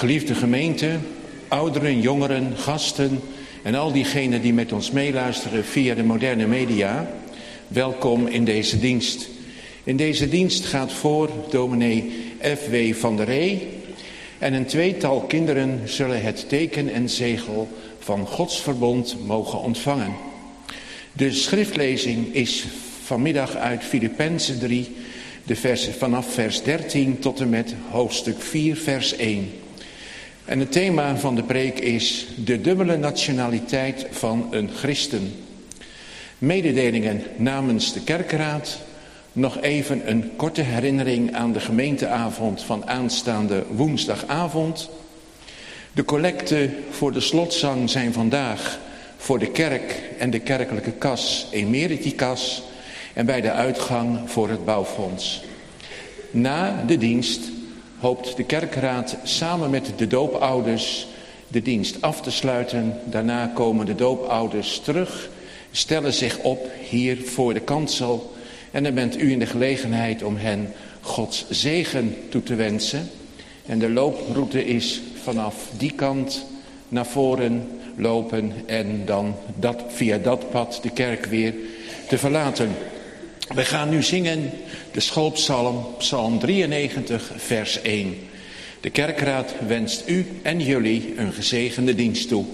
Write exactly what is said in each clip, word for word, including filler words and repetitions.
Geliefde gemeente, ouderen, jongeren, gasten en al diegenen die met ons meeluisteren via de moderne media, welkom in deze dienst. In deze dienst gaat voor dominee F W van der Ree en een tweetal kinderen zullen het teken en zegel van Gods verbond mogen ontvangen. De schriftlezing is vanmiddag uit Filippenzen drie, de versen vanaf vers dertien tot en met hoofdstuk vier, vers één. En het thema van de preek is de dubbele nationaliteit van een christen. Mededelingen namens de kerkraad. Nog even een korte herinnering aan de gemeenteavond van aanstaande woensdagavond. De collecten voor de slotzang zijn vandaag voor de kerk en de kerkelijke kas Emeritikas en bij de uitgang voor het bouwfonds. Na de dienst hoopt de kerkraad samen met de doopouders de dienst af te sluiten. Daarna komen de doopouders terug, stellen zich op hier voor de kansel en dan bent u in de gelegenheid om hen Gods zegen toe te wensen. En de looproute is vanaf die kant naar voren lopen en dan dat, via dat pad de kerk weer te verlaten. We gaan nu zingen de schoolpsalm, psalm drieënnegentig, vers één. De kerkraad wenst u en jullie een gezegende dienst toe.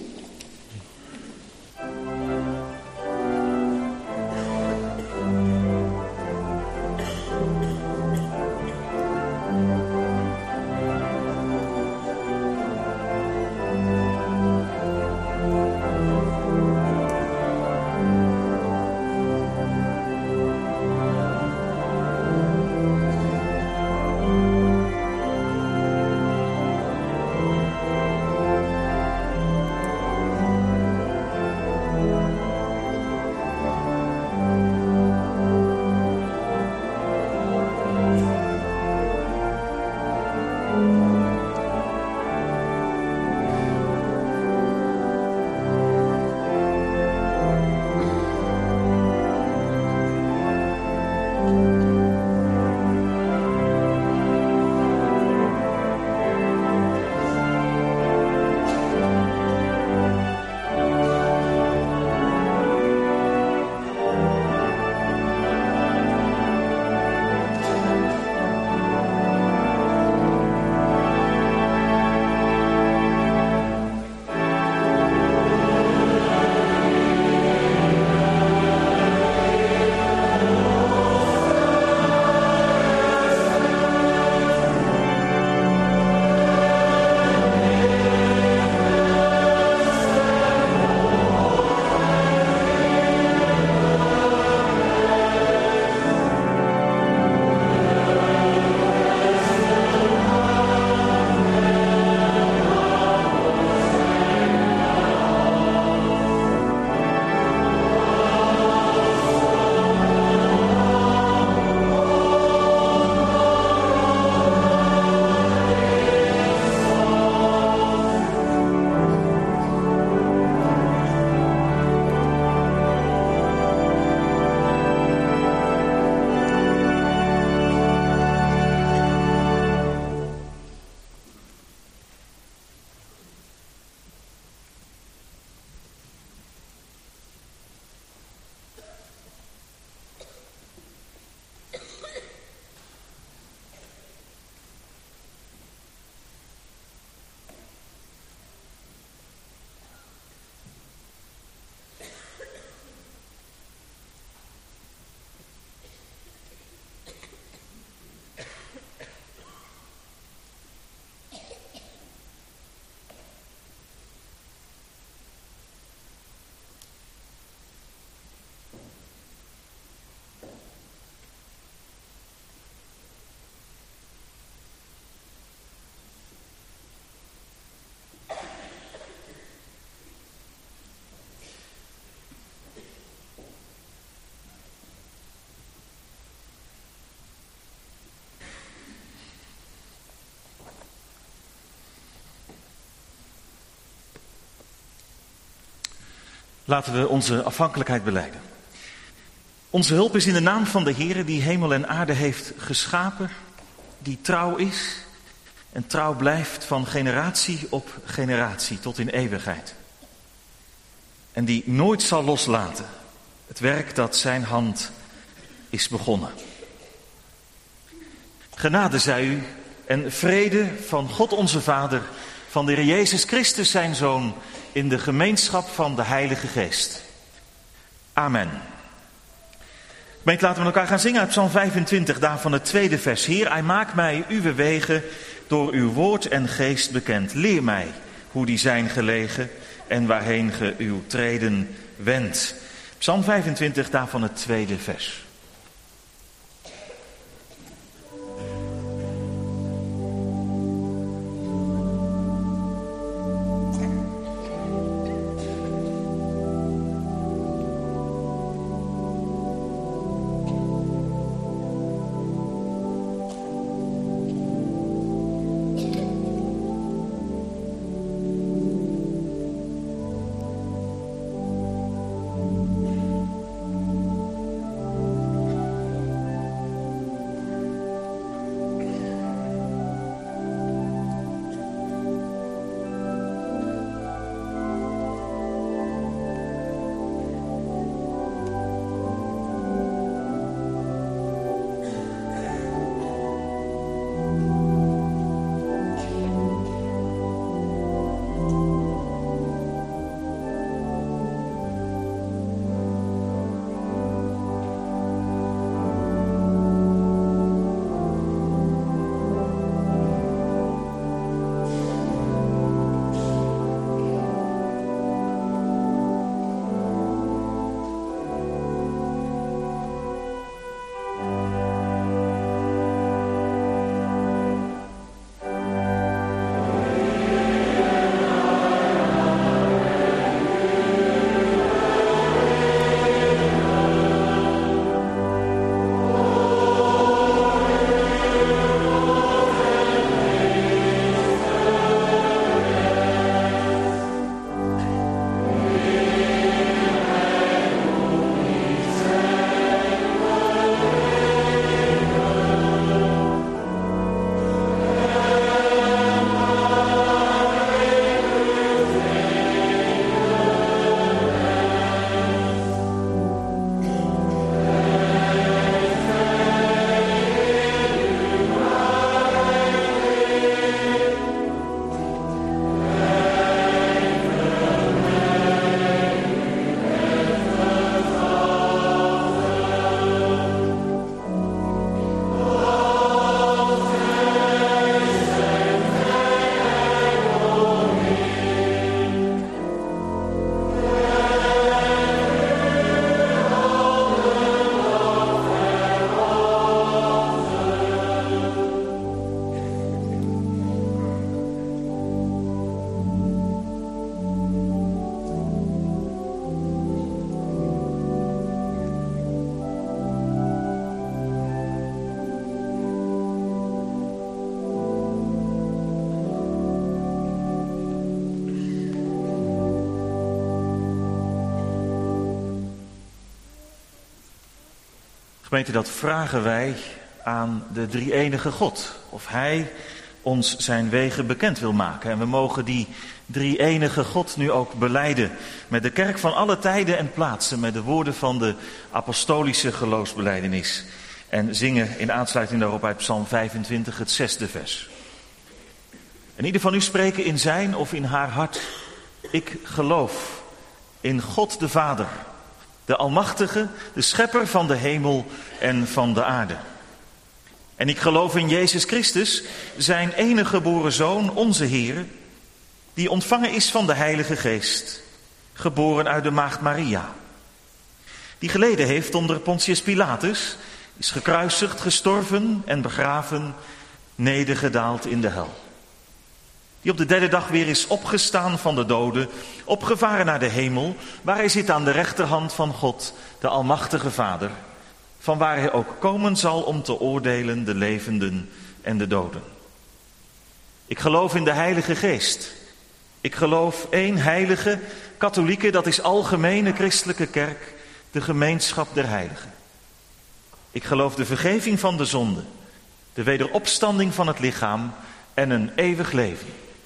Laten we onze afhankelijkheid belijden. Onze hulp is in de naam van de Heere die hemel en aarde heeft geschapen, die trouw is en trouw blijft van generatie op generatie tot in eeuwigheid. En die nooit zal loslaten het werk dat zijn hand is begonnen. Genade zij u en vrede van God onze Vader, van de Heer Jezus Christus zijn Zoon, in de gemeenschap van de Heilige Geest. Amen. Gemeente, laten we elkaar gaan zingen uit Psalm vijfentwintig, daarvan het tweede vers. Heer, hij maakt mij uw wegen door uw woord en geest bekend. Leer mij hoe die zijn gelegen en waarheen ge uw treden wendt. Psalm vijfentwintig, daarvan het tweede vers. Gemeente, dat vragen wij aan de drie-enige God. Of Hij ons zijn wegen bekend wil maken. En we mogen die drie-enige God nu ook belijden met de kerk van alle tijden en plaatsen. Met de woorden van de apostolische geloofsbelijdenis. En zingen in aansluiting daarop uit Psalm vijfentwintig het zesde vers. En ieder van u spreken in zijn of in haar hart. Ik geloof in God de Vader, de Almachtige, de Schepper van de hemel en van de aarde. En ik geloof in Jezus Christus, zijn enige geboren Zoon, onze Heer, die ontvangen is van de Heilige Geest, geboren uit de maagd Maria. Die geleden heeft onder Pontius Pilatus, is gekruisigd, gestorven en begraven, nedergedaald in de hel. Die op de derde dag weer is opgestaan van de doden, opgevaren naar de hemel, waar hij zit aan de rechterhand van God, de Almachtige Vader, van waar hij ook komen zal om te oordelen de levenden en de doden. Ik geloof in de Heilige Geest. Ik geloof één heilige, katholieke, dat is algemene christelijke kerk, de gemeenschap der heiligen. Ik geloof de vergeving van de zonde, de wederopstanding van het lichaam en een eeuwig leven.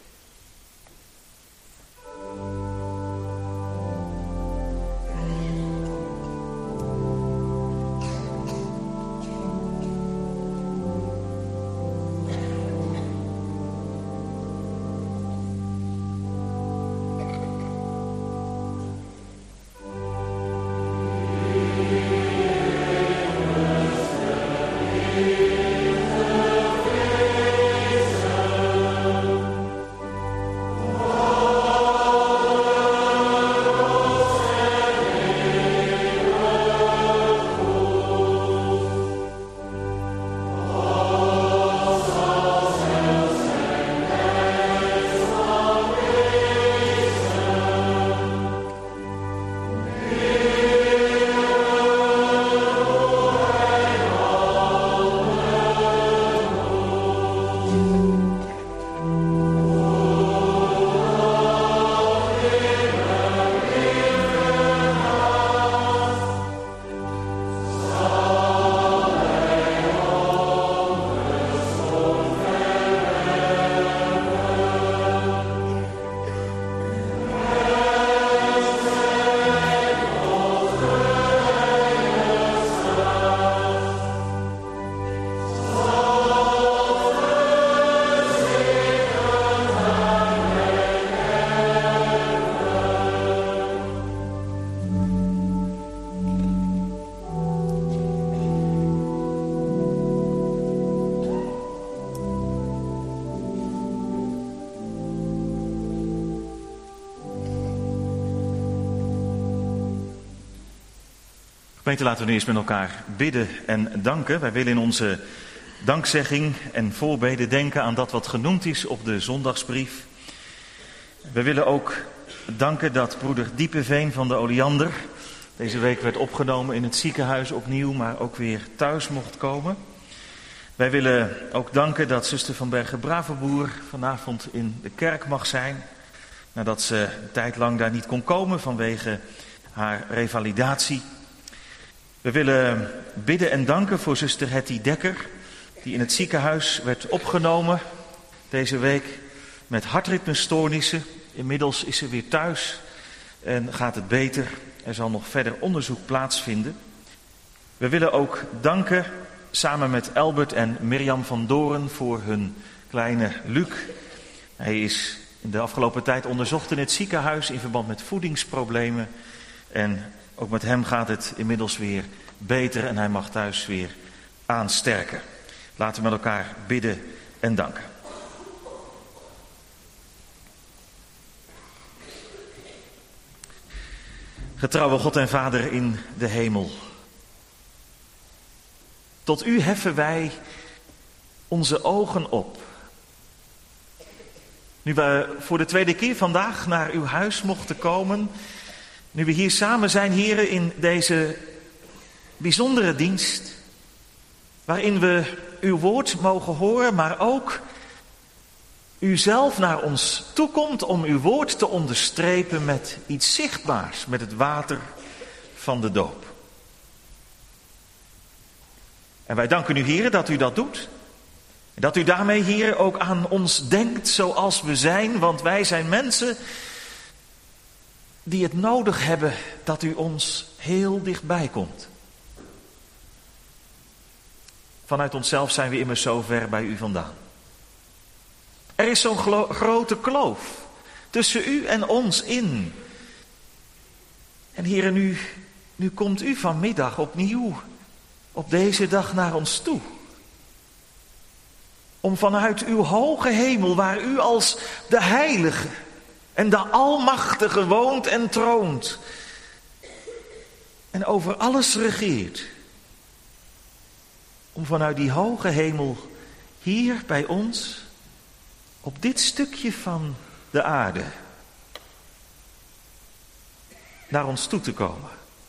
Gemeente, laten we nu eerst met elkaar bidden en danken. Wij willen in onze dankzegging en voorbeden denken aan dat wat genoemd is op de zondagsbrief. We willen ook danken dat broeder Diepeveen van de Oleander deze week werd opgenomen in het ziekenhuis opnieuw, maar ook weer thuis mocht komen. Wij willen ook danken dat zuster van Bergen-Bravenboer vanavond in de kerk mag zijn, nadat ze een tijd lang daar niet kon komen vanwege haar revalidatie. We willen bidden en danken voor zuster Hetty Dekker, die in het ziekenhuis werd opgenomen deze week met hartritmestoornissen. Inmiddels is ze weer thuis en gaat het beter. Er zal nog verder onderzoek plaatsvinden. We willen ook danken samen met Albert en Mirjam van Doren voor hun kleine Luc. Hij is in de afgelopen tijd onderzocht in het ziekenhuis in verband met voedingsproblemen. En ook met hem gaat het inmiddels weer beter en hij mag thuis weer aansterken. Laten we met elkaar bidden en danken. Getrouwe God en Vader in de hemel. Tot u heffen wij onze ogen op. Nu we voor de tweede keer vandaag naar uw huis mochten komen, nu we hier samen zijn, heren, in deze bijzondere dienst, waarin we uw woord mogen horen, maar ook u zelf naar ons toekomt om uw woord te onderstrepen met iets zichtbaars, met het water van de doop. En wij danken u, heren, dat u dat doet. En dat u daarmee, heren, ook aan ons denkt zoals we zijn, want wij zijn mensen die het nodig hebben dat u ons heel dichtbij komt. Vanuit onszelf zijn we immers zo ver bij u vandaan. Er is zo'n glo- grote kloof tussen u en ons in. En heren, nu, nu komt u vanmiddag opnieuw op deze dag naar ons toe. Om vanuit uw hoge hemel, waar u als de heilige en de almachtige woont en troont en over alles regeert, om vanuit die hoge hemel hier bij ons op dit stukje van de aarde naar ons toe te komen.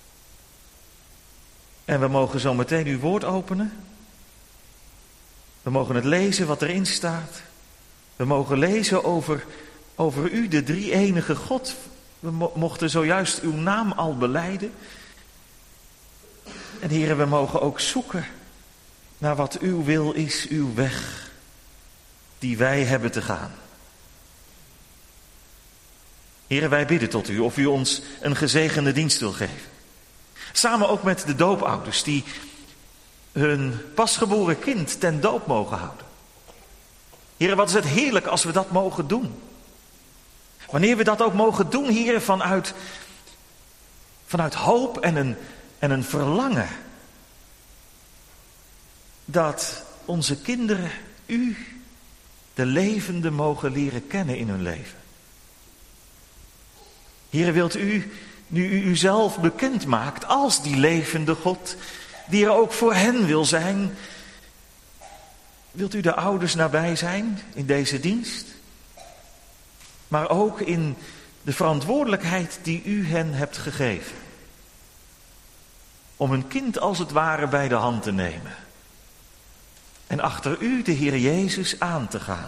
En we mogen zo meteen uw woord openen. We mogen het lezen wat erin staat. We mogen lezen over, over u, de drie-enige God. We mo- mochten zojuist uw naam al belijden. En heren, we mogen ook zoeken naar wat uw wil is, uw weg. die wij hebben te gaan. Heren, wij bidden tot u of u ons een gezegende dienst wil geven. Samen ook met de doopouders die hun pasgeboren kind ten doop mogen houden. Heren, wat is het heerlijk als we dat mogen doen. Wanneer we dat ook mogen doen, heren, vanuit, vanuit hoop en een, en een verlangen. Dat onze kinderen u, de levende, mogen leren kennen in hun leven. Heren, wilt u, nu u uzelf bekend maakt als die levende God, die er ook voor hen wil zijn, wilt u de ouders nabij zijn in deze dienst? Maar ook in de verantwoordelijkheid die u hen hebt gegeven. Om hun kind als het ware bij de hand te nemen. En achter u, de Heer Jezus, aan te gaan.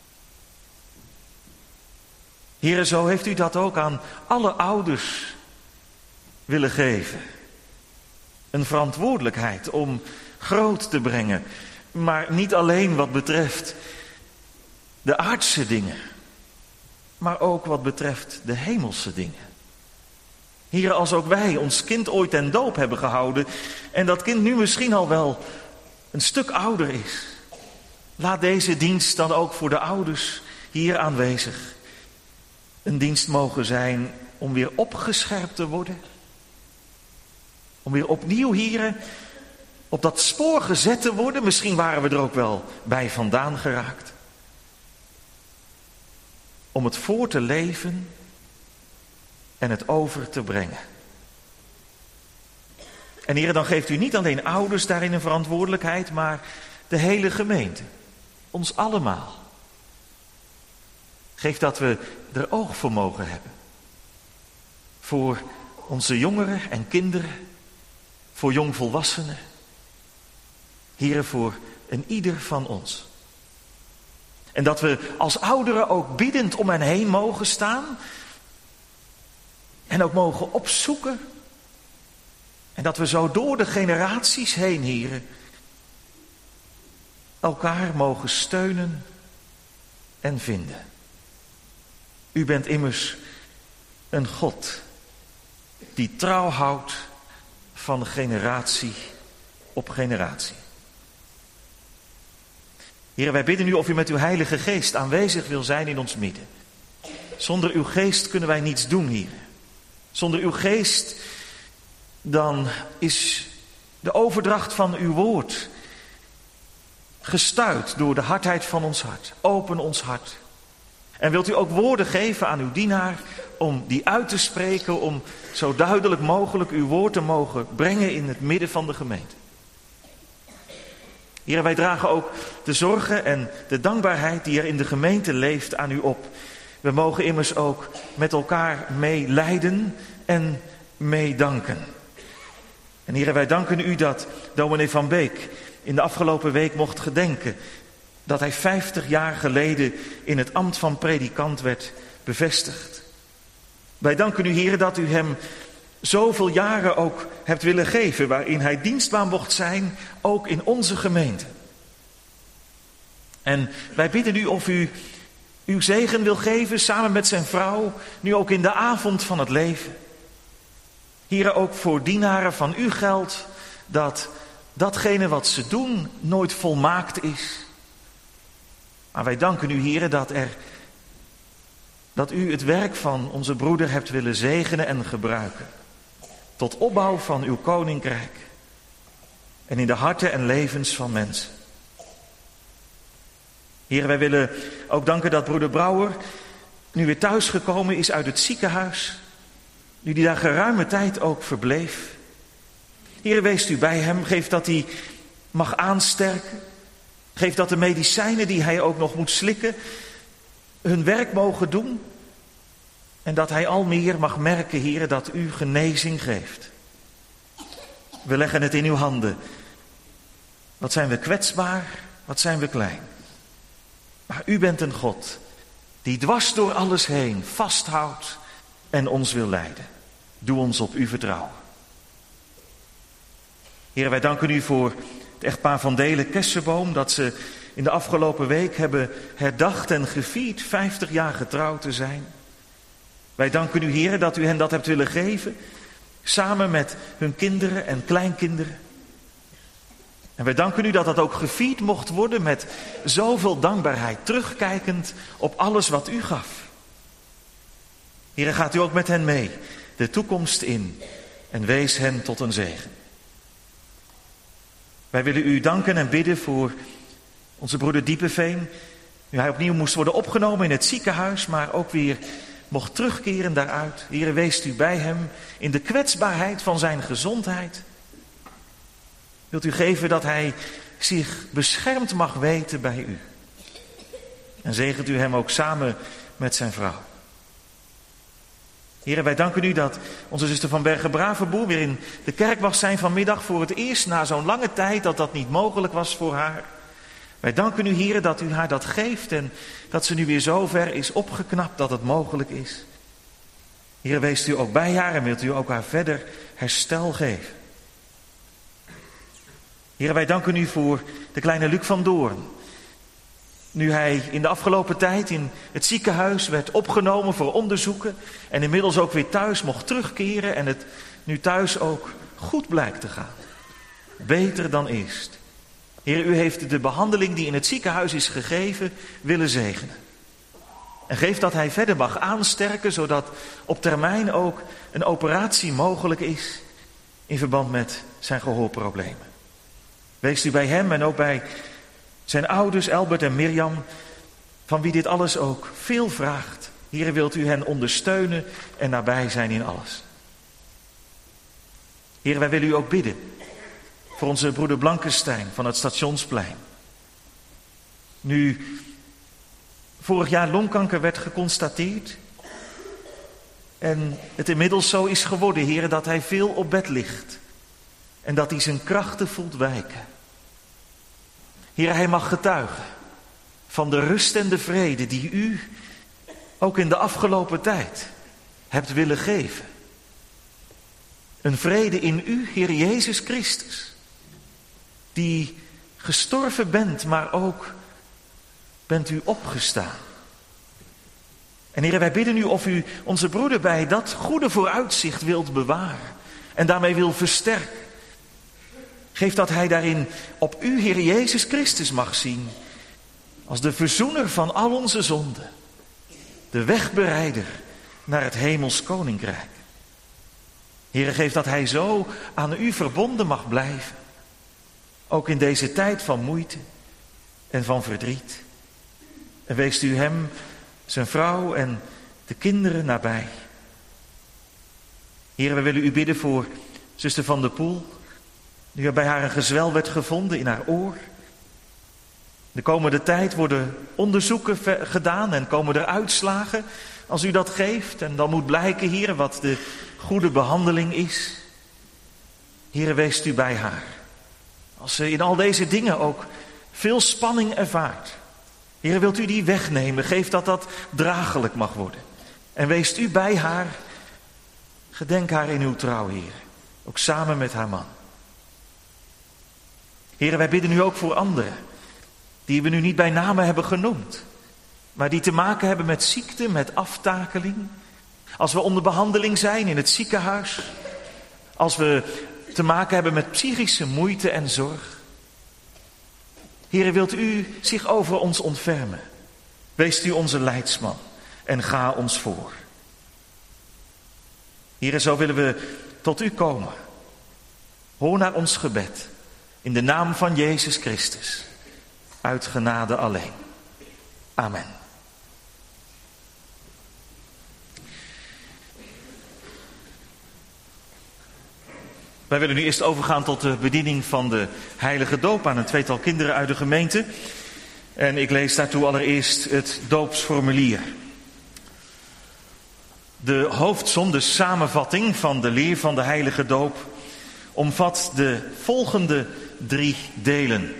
Heere, zo heeft u dat ook aan alle ouders willen geven. Een verantwoordelijkheid om groot te brengen. Maar niet alleen wat betreft de aardse dingen. Maar ook wat betreft de hemelse dingen. Heere, als ook wij ons kind ooit ten doop hebben gehouden. En dat kind nu misschien al wel een stuk ouder is. Laat deze dienst dan ook voor de ouders hier aanwezig een dienst mogen zijn om weer opgescherpt te worden. Om weer opnieuw hier op dat spoor gezet te worden. Misschien waren we er ook wel bij vandaan geraakt. Om het voor te leven en het over te brengen. En Heer, dan geeft u niet alleen ouders daarin een verantwoordelijkheid, maar de hele gemeente. Ons allemaal. Geef dat we er oog voor mogen hebben. Voor onze jongeren en kinderen. Voor jongvolwassenen. Heer, voor een ieder van ons. En dat we als ouderen ook biddend om hen heen mogen staan. En ook mogen opzoeken. En dat we zo door de generaties heen, Heer, elkaar mogen steunen en vinden. U bent immers een God die trouw houdt van generatie op generatie. Heer, wij bidden u of u met uw Heilige Geest aanwezig wil zijn in ons midden. Zonder uw geest kunnen wij niets doen, Heer. Zonder uw geest, dan is de overdracht van uw woord gestuit door de hardheid van ons hart. Open ons hart. En wilt u ook woorden geven aan uw dienaar om die uit te spreken, om zo duidelijk mogelijk uw woord te mogen brengen in het midden van de gemeente. Heer, wij dragen ook de zorgen en de dankbaarheid die er in de gemeente leeft aan u op. We mogen immers ook met elkaar mee lijden en mee danken. En Heer, wij danken u dat dominee Van Beek in de afgelopen week mocht gedenken dat hij vijftig jaar geleden in het ambt van predikant werd bevestigd. Wij danken u, Heer, dat u hem zoveel jaren ook hebt willen geven waarin hij dienstbaar mocht zijn, ook in onze gemeente. En wij bidden u of u uw zegen wil geven samen met zijn vrouw, nu ook in de avond van het leven. Heer, ook voor dienaren van u geldt dat datgene wat ze doen nooit volmaakt is. Maar wij danken u, Heer, dat, er, dat u het werk van onze broeder hebt willen zegenen en gebruiken. Tot opbouw van uw koninkrijk. En in de harten en levens van mensen. Heer, wij willen ook danken dat broeder Brouwer nu weer thuisgekomen is uit het ziekenhuis. Nu die daar geruime tijd ook verbleef. Heer, wees u bij hem. Geef dat hij mag aansterken. Geef dat de medicijnen die hij ook nog moet slikken hun werk mogen doen. En dat hij al meer mag merken, Heer, dat u genezing geeft. We leggen het in uw handen. Wat zijn we kwetsbaar, wat zijn we klein. Maar u bent een God die dwars door alles heen vasthoudt en ons wil leiden. Doe ons op u vertrouwen. Heer, wij danken u voor het echtpaar Van Delen Kessenboom, dat ze in de afgelopen week hebben herdacht en gevierd vijftig jaar getrouwd te zijn. Wij danken u, Heer, dat u hen dat hebt willen geven, samen met hun kinderen en kleinkinderen. En wij danken u dat dat ook gevierd mocht worden met zoveel dankbaarheid, terugkijkend op alles wat u gaf. Heer, gaat u ook met hen mee, de toekomst in, en wees hen tot een zegen. Wij willen u danken en bidden voor onze broeder Diepeveen, nu hij opnieuw moest worden opgenomen in het ziekenhuis, maar ook weer mocht terugkeren daaruit. Heer, wees u bij hem in de kwetsbaarheid van zijn gezondheid. Wilt u geven dat hij zich beschermd mag weten bij u. En zegent u hem ook samen met zijn vrouw. Heer, wij danken u dat onze zuster van Bergen-Bravenboer weer in de kerk mag zijn vanmiddag, voor het eerst na zo'n lange tijd dat dat niet mogelijk was voor haar. Wij danken u, Heer, dat u haar dat geeft en dat ze nu weer zo ver is opgeknapt dat het mogelijk is. Heer, wees u ook bij haar en wilt u ook haar verder herstel geven. Heer, wij danken u voor de kleine Luc van Doorn. Nu hij in de afgelopen tijd in het ziekenhuis werd opgenomen voor onderzoeken en inmiddels ook weer thuis mocht terugkeren en het nu thuis ook goed blijkt te gaan. Beter dan eerst. Heer, u heeft de behandeling die in het ziekenhuis is gegeven willen zegenen. En geef dat hij verder mag aansterken, zodat op termijn ook een operatie mogelijk is in verband met zijn gehoorproblemen. Wees u bij hem en ook bij zijn ouders, Albert en Mirjam, van wie dit alles ook veel vraagt. Heer, wilt u hen ondersteunen en nabij zijn in alles. Heer, wij willen u ook bidden voor onze broeder Blankenstein van het Stationsplein. Nu vorig jaar longkanker werd geconstateerd en het inmiddels zo is geworden, Heer, dat hij veel op bed ligt en dat hij zijn krachten voelt wijken. Heer, hij mag getuigen van de rust en de vrede die u ook in de afgelopen tijd hebt willen geven. Een vrede in u, Heer Jezus Christus, die gestorven bent, maar ook bent u opgestaan. En Heer, wij bidden u of u onze broeder bij dat goede vooruitzicht wilt bewaren en daarmee wil versterken. Geef dat hij daarin op u, Heer Jezus Christus, mag zien als de verzoener van al onze zonden. De wegbereider naar het hemels koninkrijk. Heer, geef dat hij zo aan u verbonden mag blijven. Ook in deze tijd van moeite en van verdriet. En weest u hem, zijn vrouw en de kinderen nabij. Heer, we willen u bidden voor zuster Van der Poel. Nu er bij haar een gezwel werd gevonden in haar oor. De komende tijd worden onderzoeken gedaan en komen er uitslagen als u dat geeft. En dan moet blijken, Heer, wat de goede behandeling is. Heer, weest u bij haar. Als ze in al deze dingen ook veel spanning ervaart. Heer, wilt u die wegnemen? Geef dat dat draaglijk mag worden. En weest u bij haar. Gedenk haar in uw trouw, Heer. Ook samen met haar man. Heer, wij bidden u ook voor anderen. Die we nu niet bij name hebben genoemd. Maar die te maken hebben met ziekte, met aftakeling. Als we onder behandeling zijn in het ziekenhuis. Als we te maken hebben met psychische moeite en zorg. Heer, wilt u zich over ons ontfermen. Wees u onze leidsman en ga ons voor. Heer, zo willen we tot u komen. Hoor naar ons gebed. In de naam van Jezus Christus. Uit genade alleen. Amen. Wij willen nu eerst overgaan tot de bediening van de heilige doop aan een tweetal kinderen uit de gemeente. En ik lees daartoe allereerst het doopsformulier. De hoofdsom, de samenvatting van de leer van de heilige doop, omvat de volgende drie delen.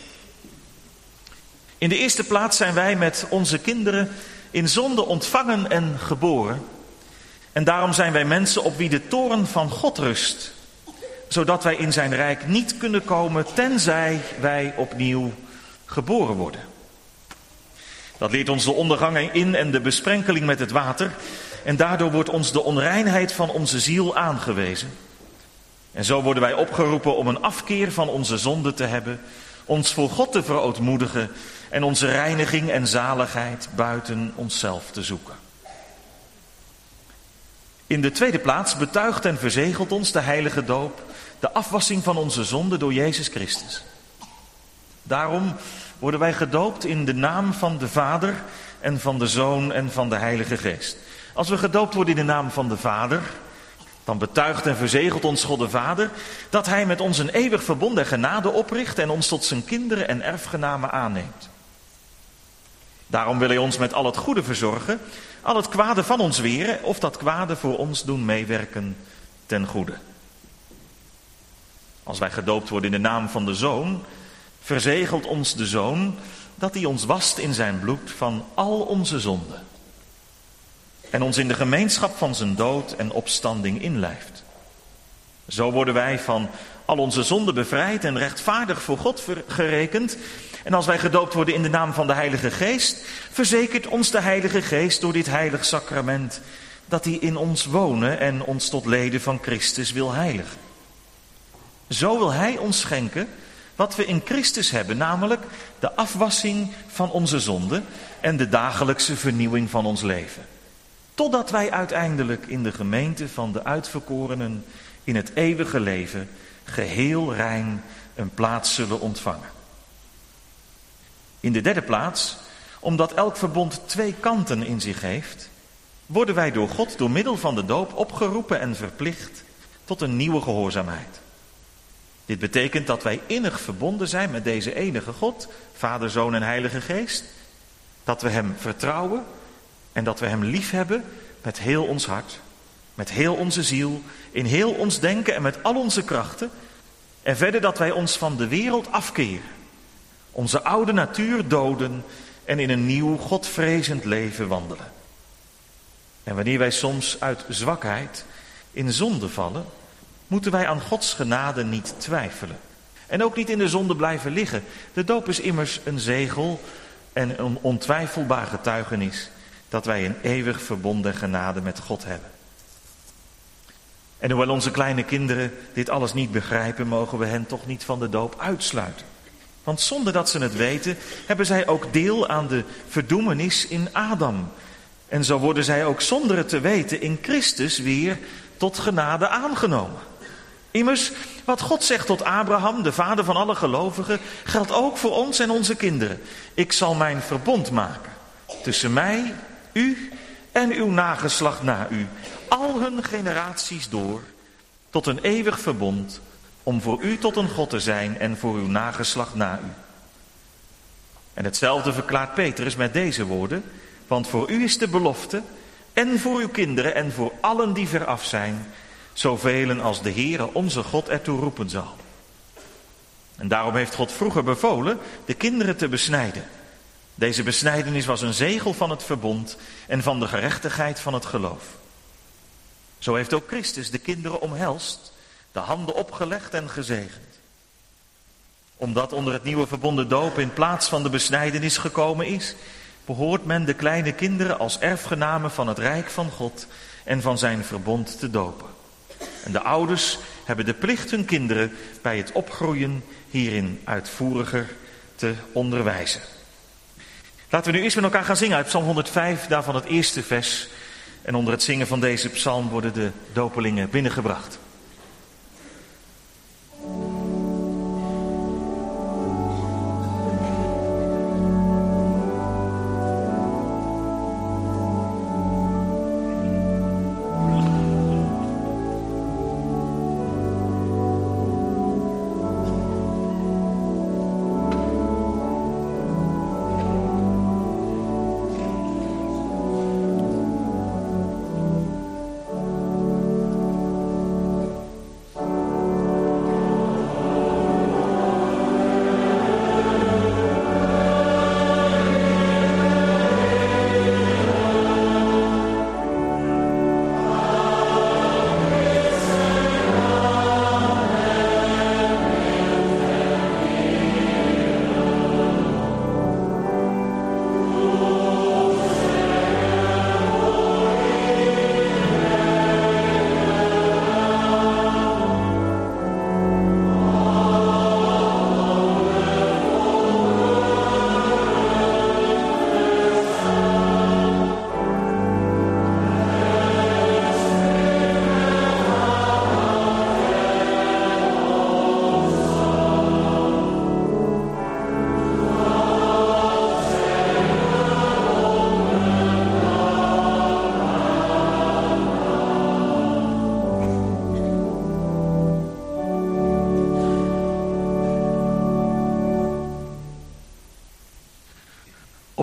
In de eerste plaats zijn wij met onze kinderen in zonde ontvangen en geboren. En daarom zijn wij mensen op wie de toorn van God rust. Zodat wij in zijn rijk niet kunnen komen tenzij wij opnieuw geboren worden. Dat leert ons de ondergang in en de besprenkeling met het water. En daardoor wordt ons de onreinheid van onze ziel aangewezen. En zo worden wij opgeroepen om een afkeer van onze zonde te hebben, ons voor God te verootmoedigen en onze reiniging en zaligheid buiten onszelf te zoeken. In de tweede plaats betuigt en verzegelt ons de heilige doop de afwassing van onze zonde door Jezus Christus. Daarom worden wij gedoopt in de naam van de Vader en van de Zoon en van de Heilige Geest. Als we gedoopt worden in de naam van de Vader, dan betuigt en verzegelt ons God de Vader dat Hij met ons een eeuwig verbond en genade opricht en ons tot zijn kinderen en erfgenamen aanneemt. Daarom wil Hij ons met al het goede verzorgen, al het kwade van ons weren of dat kwade voor ons doen meewerken ten goede. Als wij gedoopt worden in de naam van de Zoon, verzegelt ons de Zoon dat Hij ons wast in zijn bloed van al onze zonden. En ons in de gemeenschap van zijn dood en opstanding inlijft. Zo worden wij van al onze zonden bevrijd en rechtvaardig voor God gerekend. En als wij gedoopt worden in de naam van de Heilige Geest, verzekert ons de Heilige Geest door dit heilig sacrament dat Hij in ons wonen en ons tot leden van Christus wil heiligen. Zo wil Hij ons schenken wat we in Christus hebben, namelijk de afwassing van onze zonden en de dagelijkse vernieuwing van ons leven. Totdat wij uiteindelijk in de gemeente van de uitverkorenen in het eeuwige leven geheel rein een plaats zullen ontvangen. In de derde plaats, omdat elk verbond twee kanten in zich heeft, worden wij door God door middel van de doop opgeroepen en verplicht tot een nieuwe gehoorzaamheid. Dit betekent dat wij innig verbonden zijn met deze enige God, Vader, Zoon en Heilige Geest. Dat we Hem vertrouwen en dat we Hem liefhebben met heel ons hart, met heel onze ziel, in heel ons denken en met al onze krachten. En verder dat wij ons van de wereld afkeren, onze oude natuur doden en in een nieuw godvrezend leven wandelen. En wanneer wij soms uit zwakheid in zonde vallen, moeten wij aan Gods genade niet twijfelen. En ook niet in de zonde blijven liggen. De doop is immers een zegel en een ontwijfelbaar getuigenis dat wij een eeuwig verbonden genade met God hebben. En hoewel onze kleine kinderen dit alles niet begrijpen, mogen we hen toch niet van de doop uitsluiten. Want zonder dat ze het weten, hebben zij ook deel aan de verdoemenis in Adam. En zo worden zij ook zonder het te weten in Christus weer tot genade aangenomen. Immers, wat God zegt tot Abraham, de vader van alle gelovigen, geldt ook voor ons en onze kinderen. Ik zal mijn verbond maken tussen mij, u en uw nageslacht na u, al hun generaties door, tot een eeuwig verbond, om voor u tot een God te zijn en voor uw nageslacht na u. En hetzelfde verklaart Petrus met deze woorden, want voor u is de belofte, en voor uw kinderen en voor allen die veraf zijn, zoveel als de Heere onze God ertoe roepen zal. En daarom heeft God vroeger bevolen de kinderen te besnijden. Deze besnijdenis was een zegel van het verbond en van de gerechtigheid van het geloof. Zo heeft ook Christus de kinderen omhelst, de handen opgelegd en gezegend. Omdat onder het nieuwe verbonden doop in plaats van de besnijdenis gekomen is, behoort men de kleine kinderen als erfgenamen van het rijk van God en van zijn verbond te dopen. En de ouders hebben de plicht hun kinderen bij het opgroeien hierin uitvoeriger te onderwijzen. Laten we nu eerst met elkaar gaan zingen uit Psalm honderdvijf, daarvan het eerste vers. En onder het zingen van deze psalm worden de dopelingen binnengebracht.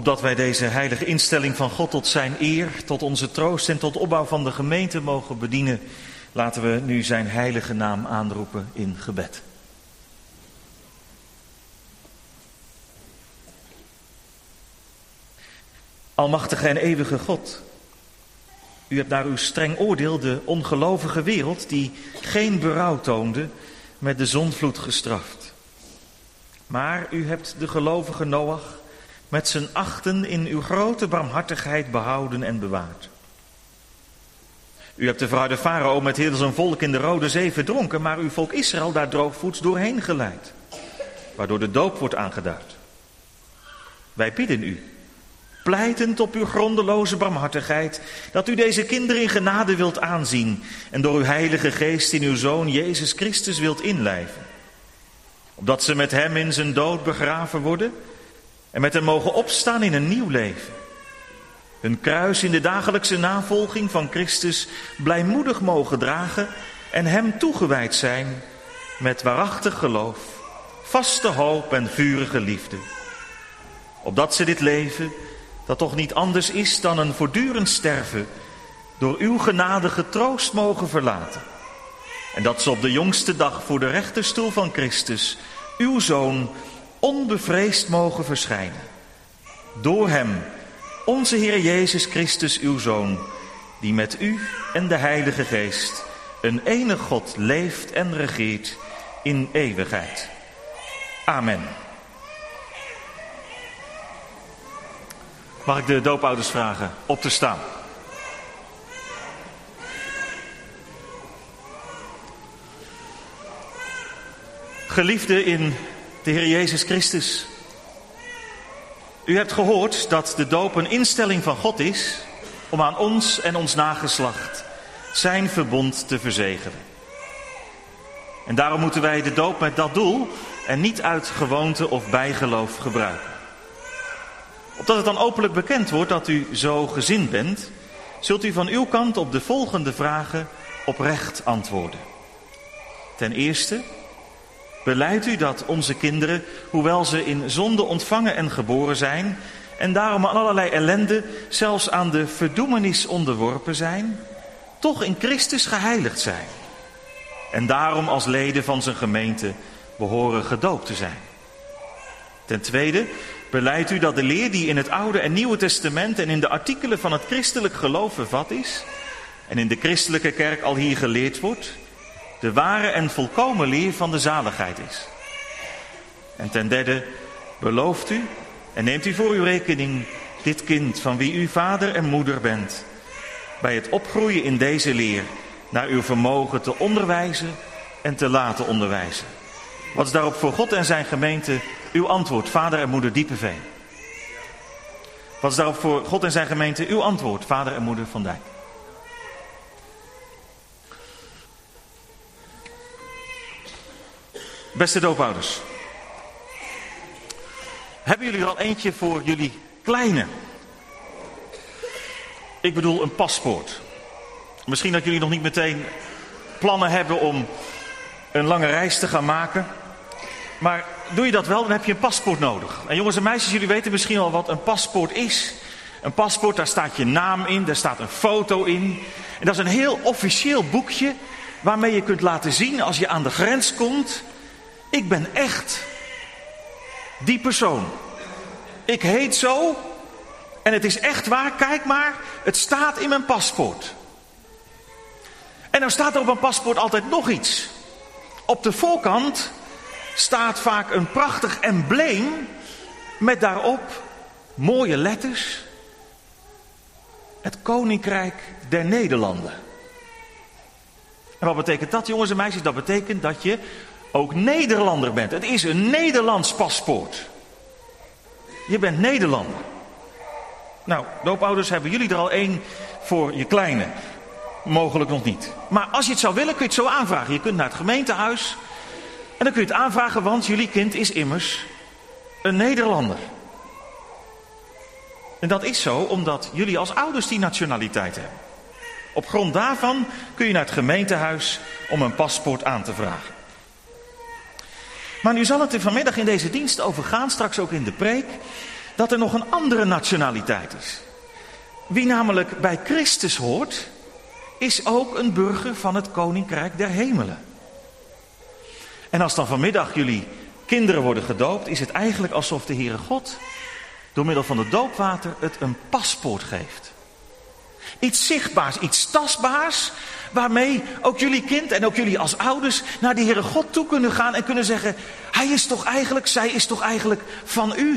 Opdat wij deze heilige instelling van God tot zijn eer, tot onze troost en tot opbouw van de gemeente mogen bedienen, laten we nu zijn heilige naam aanroepen in gebed. Almachtige en eeuwige God, u hebt naar uw streng oordeel de ongelovige wereld, die geen berouw toonde, met de zondvloed gestraft. Maar u hebt de gelovige Noach met zijn achten in uw grote barmhartigheid behouden en bewaard. U hebt de verharde farao met heel zijn volk in de Rode Zee verdronken, maar uw volk Israël daar droogvoets doorheen geleid, waardoor de doop wordt aangeduid. Wij bidden u, pleitend op uw grondeloze barmhartigheid, dat u deze kinderen in genade wilt aanzien en door uw heilige geest in uw Zoon Jezus Christus wilt inlijven. Opdat ze met hem in zijn dood begraven worden en met hem mogen opstaan in een nieuw leven. Hun kruis in de dagelijkse navolging van Christus blijmoedig mogen dragen en hem toegewijd zijn met waarachtig geloof, vaste hoop en vurige liefde. Opdat ze dit leven, dat toch niet anders is dan een voortdurend sterven, door uw genade getroost mogen verlaten. En dat ze op de jongste dag voor de rechterstoel van Christus, uw Zoon, onbevreesd mogen verschijnen. Door hem, onze Heer Jezus Christus, uw Zoon, die met u en de Heilige Geest een enig God leeft en regeert in eeuwigheid. Amen. Mag ik de doopouders vragen op te staan? Geliefden in de Heer Jezus Christus, u hebt gehoord dat de doop een instelling van God is om aan ons en ons nageslacht zijn verbond te verzegelen. En daarom moeten wij de doop met dat doel en niet uit gewoonte of bijgeloof gebruiken. Opdat het dan openlijk bekend wordt dat u zo gezind bent, zult u van uw kant op de volgende vragen oprecht antwoorden. Ten eerste, belijdt u dat onze kinderen, hoewel ze in zonde ontvangen en geboren zijn, en daarom aan allerlei ellende, zelfs aan de verdoemenis onderworpen zijn, toch in Christus geheiligd zijn. En daarom als leden van zijn gemeente behoren gedoopt te zijn. Ten tweede, belijdt u dat de leer die in het Oude en Nieuwe Testament en in de artikelen van het christelijk geloof vervat is, en in de christelijke kerk al hier geleerd wordt, de ware en volkomen leer van de zaligheid is. En ten derde, belooft u en neemt u voor uw rekening dit kind van wie u vader en moeder bent, bij het opgroeien in deze leer naar uw vermogen te onderwijzen en te laten onderwijzen. Wat is daarop voor God en zijn gemeente uw antwoord, vader en moeder Diepeveen? Wat is daarop voor God en zijn gemeente uw antwoord, vader en moeder Van Dijk? Beste doopouders, hebben jullie er al eentje voor jullie kleine? Ik bedoel een paspoort. Misschien dat jullie nog niet meteen plannen hebben om een lange reis te gaan maken. Maar doe je dat wel, dan heb je een paspoort nodig. En jongens en meisjes, jullie weten misschien al wat een paspoort is. Een paspoort, daar staat je naam in, daar staat een foto in. En dat is een heel officieel boekje waarmee je kunt laten zien als je aan de grens komt: ik ben echt die persoon. Ik heet zo en het is echt waar, kijk maar, het staat in mijn paspoort. En dan staat er op een paspoort altijd nog iets. Op de voorkant staat vaak een prachtig embleem met daarop mooie letters: het Koninkrijk der Nederlanden. En wat betekent dat, jongens en meisjes? Dat betekent dat je ook Nederlander bent. Het is een Nederlands paspoort. Je bent Nederlander. Nou, doopouders, hebben jullie er al één voor je kleine? Mogelijk nog niet. Maar als je het zou willen, kun je het zo aanvragen. Je kunt naar het gemeentehuis en dan kun je het aanvragen, want jullie kind is immers een Nederlander. En dat is zo omdat jullie als ouders die nationaliteit hebben. Op grond daarvan kun je naar het gemeentehuis om een paspoort aan te vragen. Maar nu zal het er vanmiddag in deze dienst over gaan, straks ook in de preek, dat er nog een andere nationaliteit is. Wie namelijk bij Christus hoort, is ook een burger van het Koninkrijk der Hemelen. En als dan vanmiddag jullie kinderen worden gedoopt, is het eigenlijk alsof de Heere God door middel van het doopwater het een paspoort geeft. Iets zichtbaars, iets tastbaars, waarmee ook jullie kind en ook jullie als ouders naar de Heere God toe kunnen gaan en kunnen zeggen, hij is toch eigenlijk, zij is toch eigenlijk van u.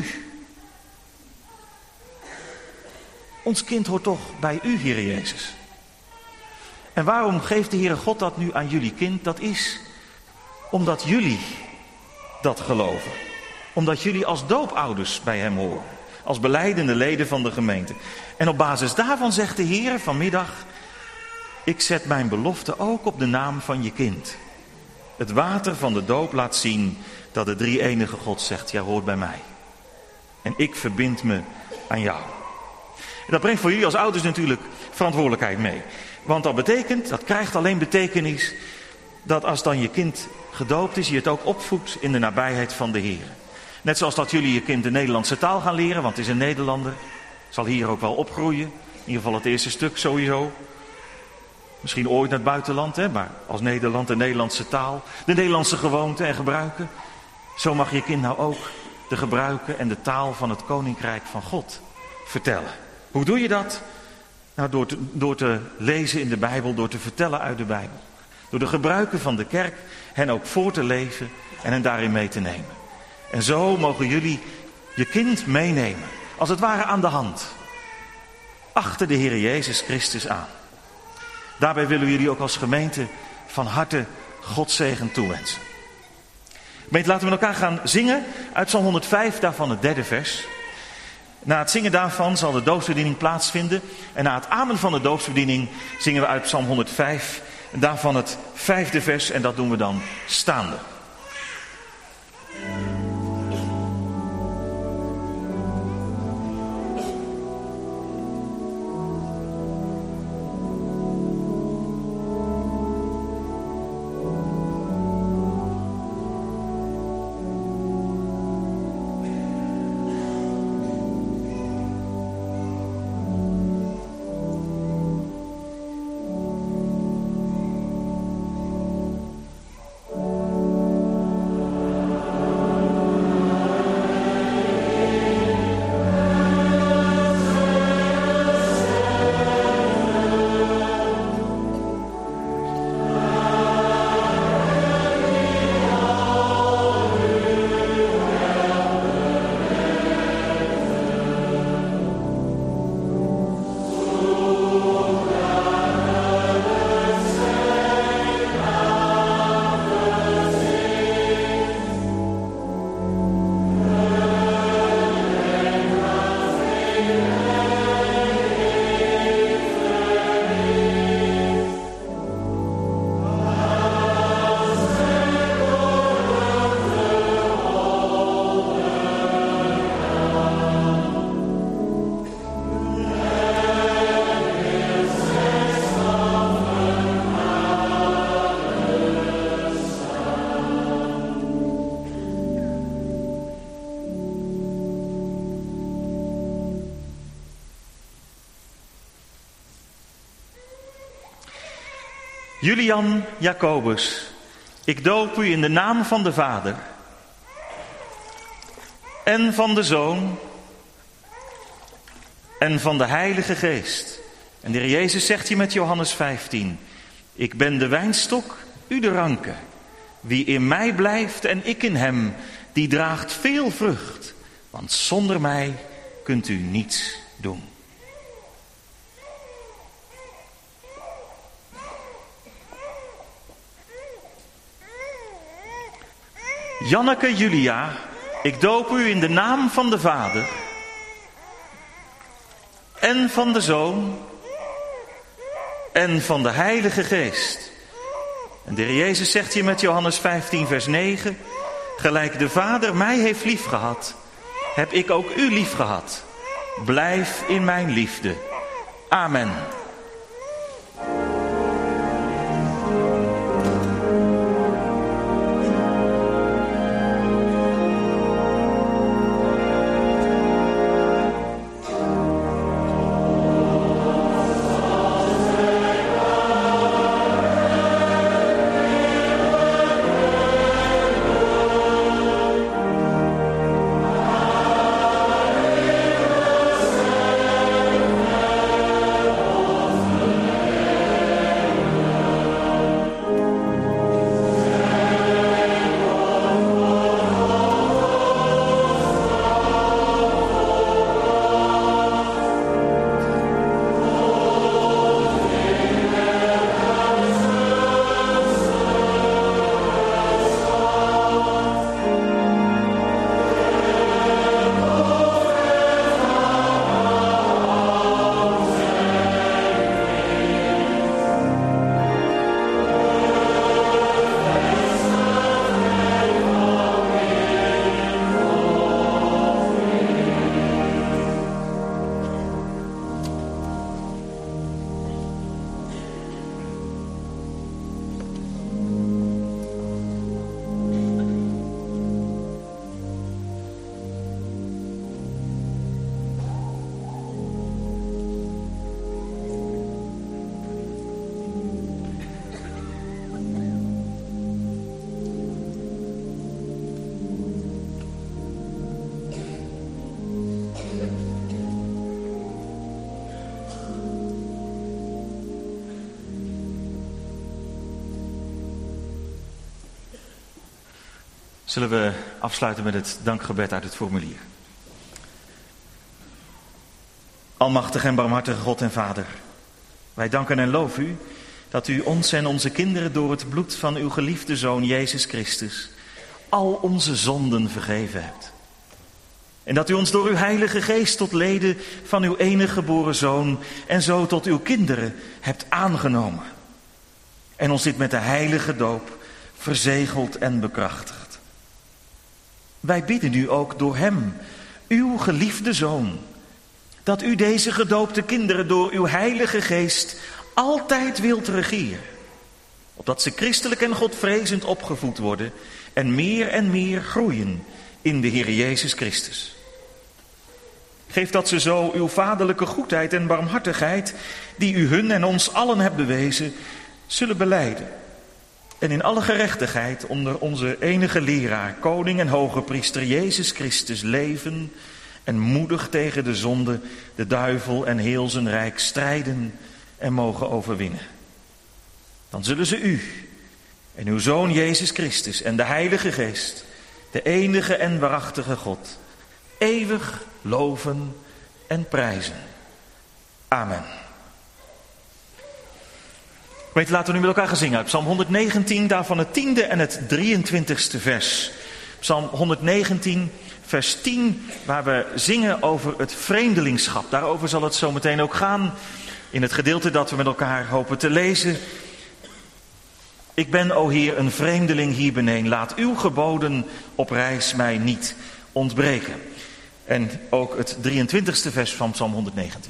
Ons kind hoort toch bij u, Heere Jezus. En waarom geeft de Heere God dat nu aan jullie kind? Dat is omdat jullie dat geloven. Omdat jullie als doopouders bij hem horen. Als belijdende leden van de gemeente. En op basis daarvan zegt de Heer vanmiddag, ik zet mijn belofte ook op de naam van je kind. Het water van de doop laat zien dat de drie-enige God zegt, jij hoort bij mij. En ik verbind me aan jou. En dat brengt voor jullie als ouders natuurlijk verantwoordelijkheid mee. Want dat betekent, dat krijgt alleen betekenis, dat als dan je kind gedoopt is, je het ook opvoedt in de nabijheid van de Heer. Net zoals dat jullie je kind de Nederlandse taal gaan leren, want het is een Nederlander. Zal hier ook wel opgroeien. In ieder geval het eerste stuk sowieso. Misschien ooit naar het buitenland, hè, maar als Nederland de Nederlandse taal, de Nederlandse gewoonten en gebruiken. Zo mag je kind nou ook de gebruiken en de taal van het Koninkrijk van God vertellen. Hoe doe je dat? Nou, door te, door te lezen in de Bijbel, door te vertellen uit de Bijbel. Door de gebruiken van de kerk hen ook voor te leven en hen daarin mee te nemen. En zo mogen jullie je kind meenemen, als het ware aan de hand, achter de Heer Jezus Christus aan. Daarbij willen we jullie ook als gemeente van harte Godzegen toewensen. Gemeente, laten we met elkaar gaan zingen uit Psalm honderdvijf, daarvan het derde vers. Na het zingen daarvan zal de doopsbediening plaatsvinden. En na het amen van de doopsbediening zingen we uit Psalm honderdvijf, daarvan het vijfde vers. En dat doen we dan staande. Julian Jacobus, ik doop u in de naam van de Vader en van de Zoon en van de Heilige Geest. En de Heer Jezus zegt hier met Johannes vijftien, ik ben de wijnstok, u de ranken. Wie in mij blijft en ik in hem, die draagt veel vrucht. Want zonder mij kunt u niets doen. Janneke Julia, ik doop u in de naam van de Vader en van de Zoon en van de Heilige Geest. En de Heer Jezus zegt hier met Johannes vijftien vers negen, gelijk de Vader mij heeft liefgehad, heb ik ook u liefgehad. Blijf in mijn liefde. Amen. Zullen we afsluiten met het dankgebed uit het formulier. Almachtige en barmhartige God en Vader, wij danken en loven u dat u ons en onze kinderen door het bloed van uw geliefde Zoon Jezus Christus al onze zonden vergeven hebt. En dat u ons door uw Heilige Geest tot leden van uw enige geboren Zoon en zo tot uw kinderen hebt aangenomen. En ons dit met de heilige doop verzegeld en bekrachtigd. Wij bidden u ook door hem, uw geliefde Zoon, dat u deze gedoopte kinderen door uw Heilige Geest altijd wilt regeren. Opdat ze christelijk en godvrezend opgevoed worden en meer en meer groeien in de Heer Jezus Christus. Geef dat ze zo uw vaderlijke goedheid en barmhartigheid, die u hun en ons allen hebt bewezen, zullen belijden. En in alle gerechtigheid onder onze enige leraar, koning en hoge priester Jezus Christus leven en moedig tegen de zonde, de duivel en heel zijn rijk strijden en mogen overwinnen. Dan zullen ze u en uw Zoon Jezus Christus en de Heilige Geest, de enige en waarachtige God, eeuwig loven en prijzen. Amen. Weet, laten we nu met elkaar gaan zingen uit Psalm honderdnegentien, daarvan het tiende en het drieëntwintigste vers. Psalm honderdnegentien, vers tien, waar we zingen over het vreemdelingschap. Daarover zal het zo meteen ook gaan in het gedeelte dat we met elkaar hopen te lezen. Ik ben, o Heer, een vreemdeling hier beneden. Laat uw geboden op reis mij niet ontbreken. En ook het drieëntwintigste vers van Psalm honderdnegentien.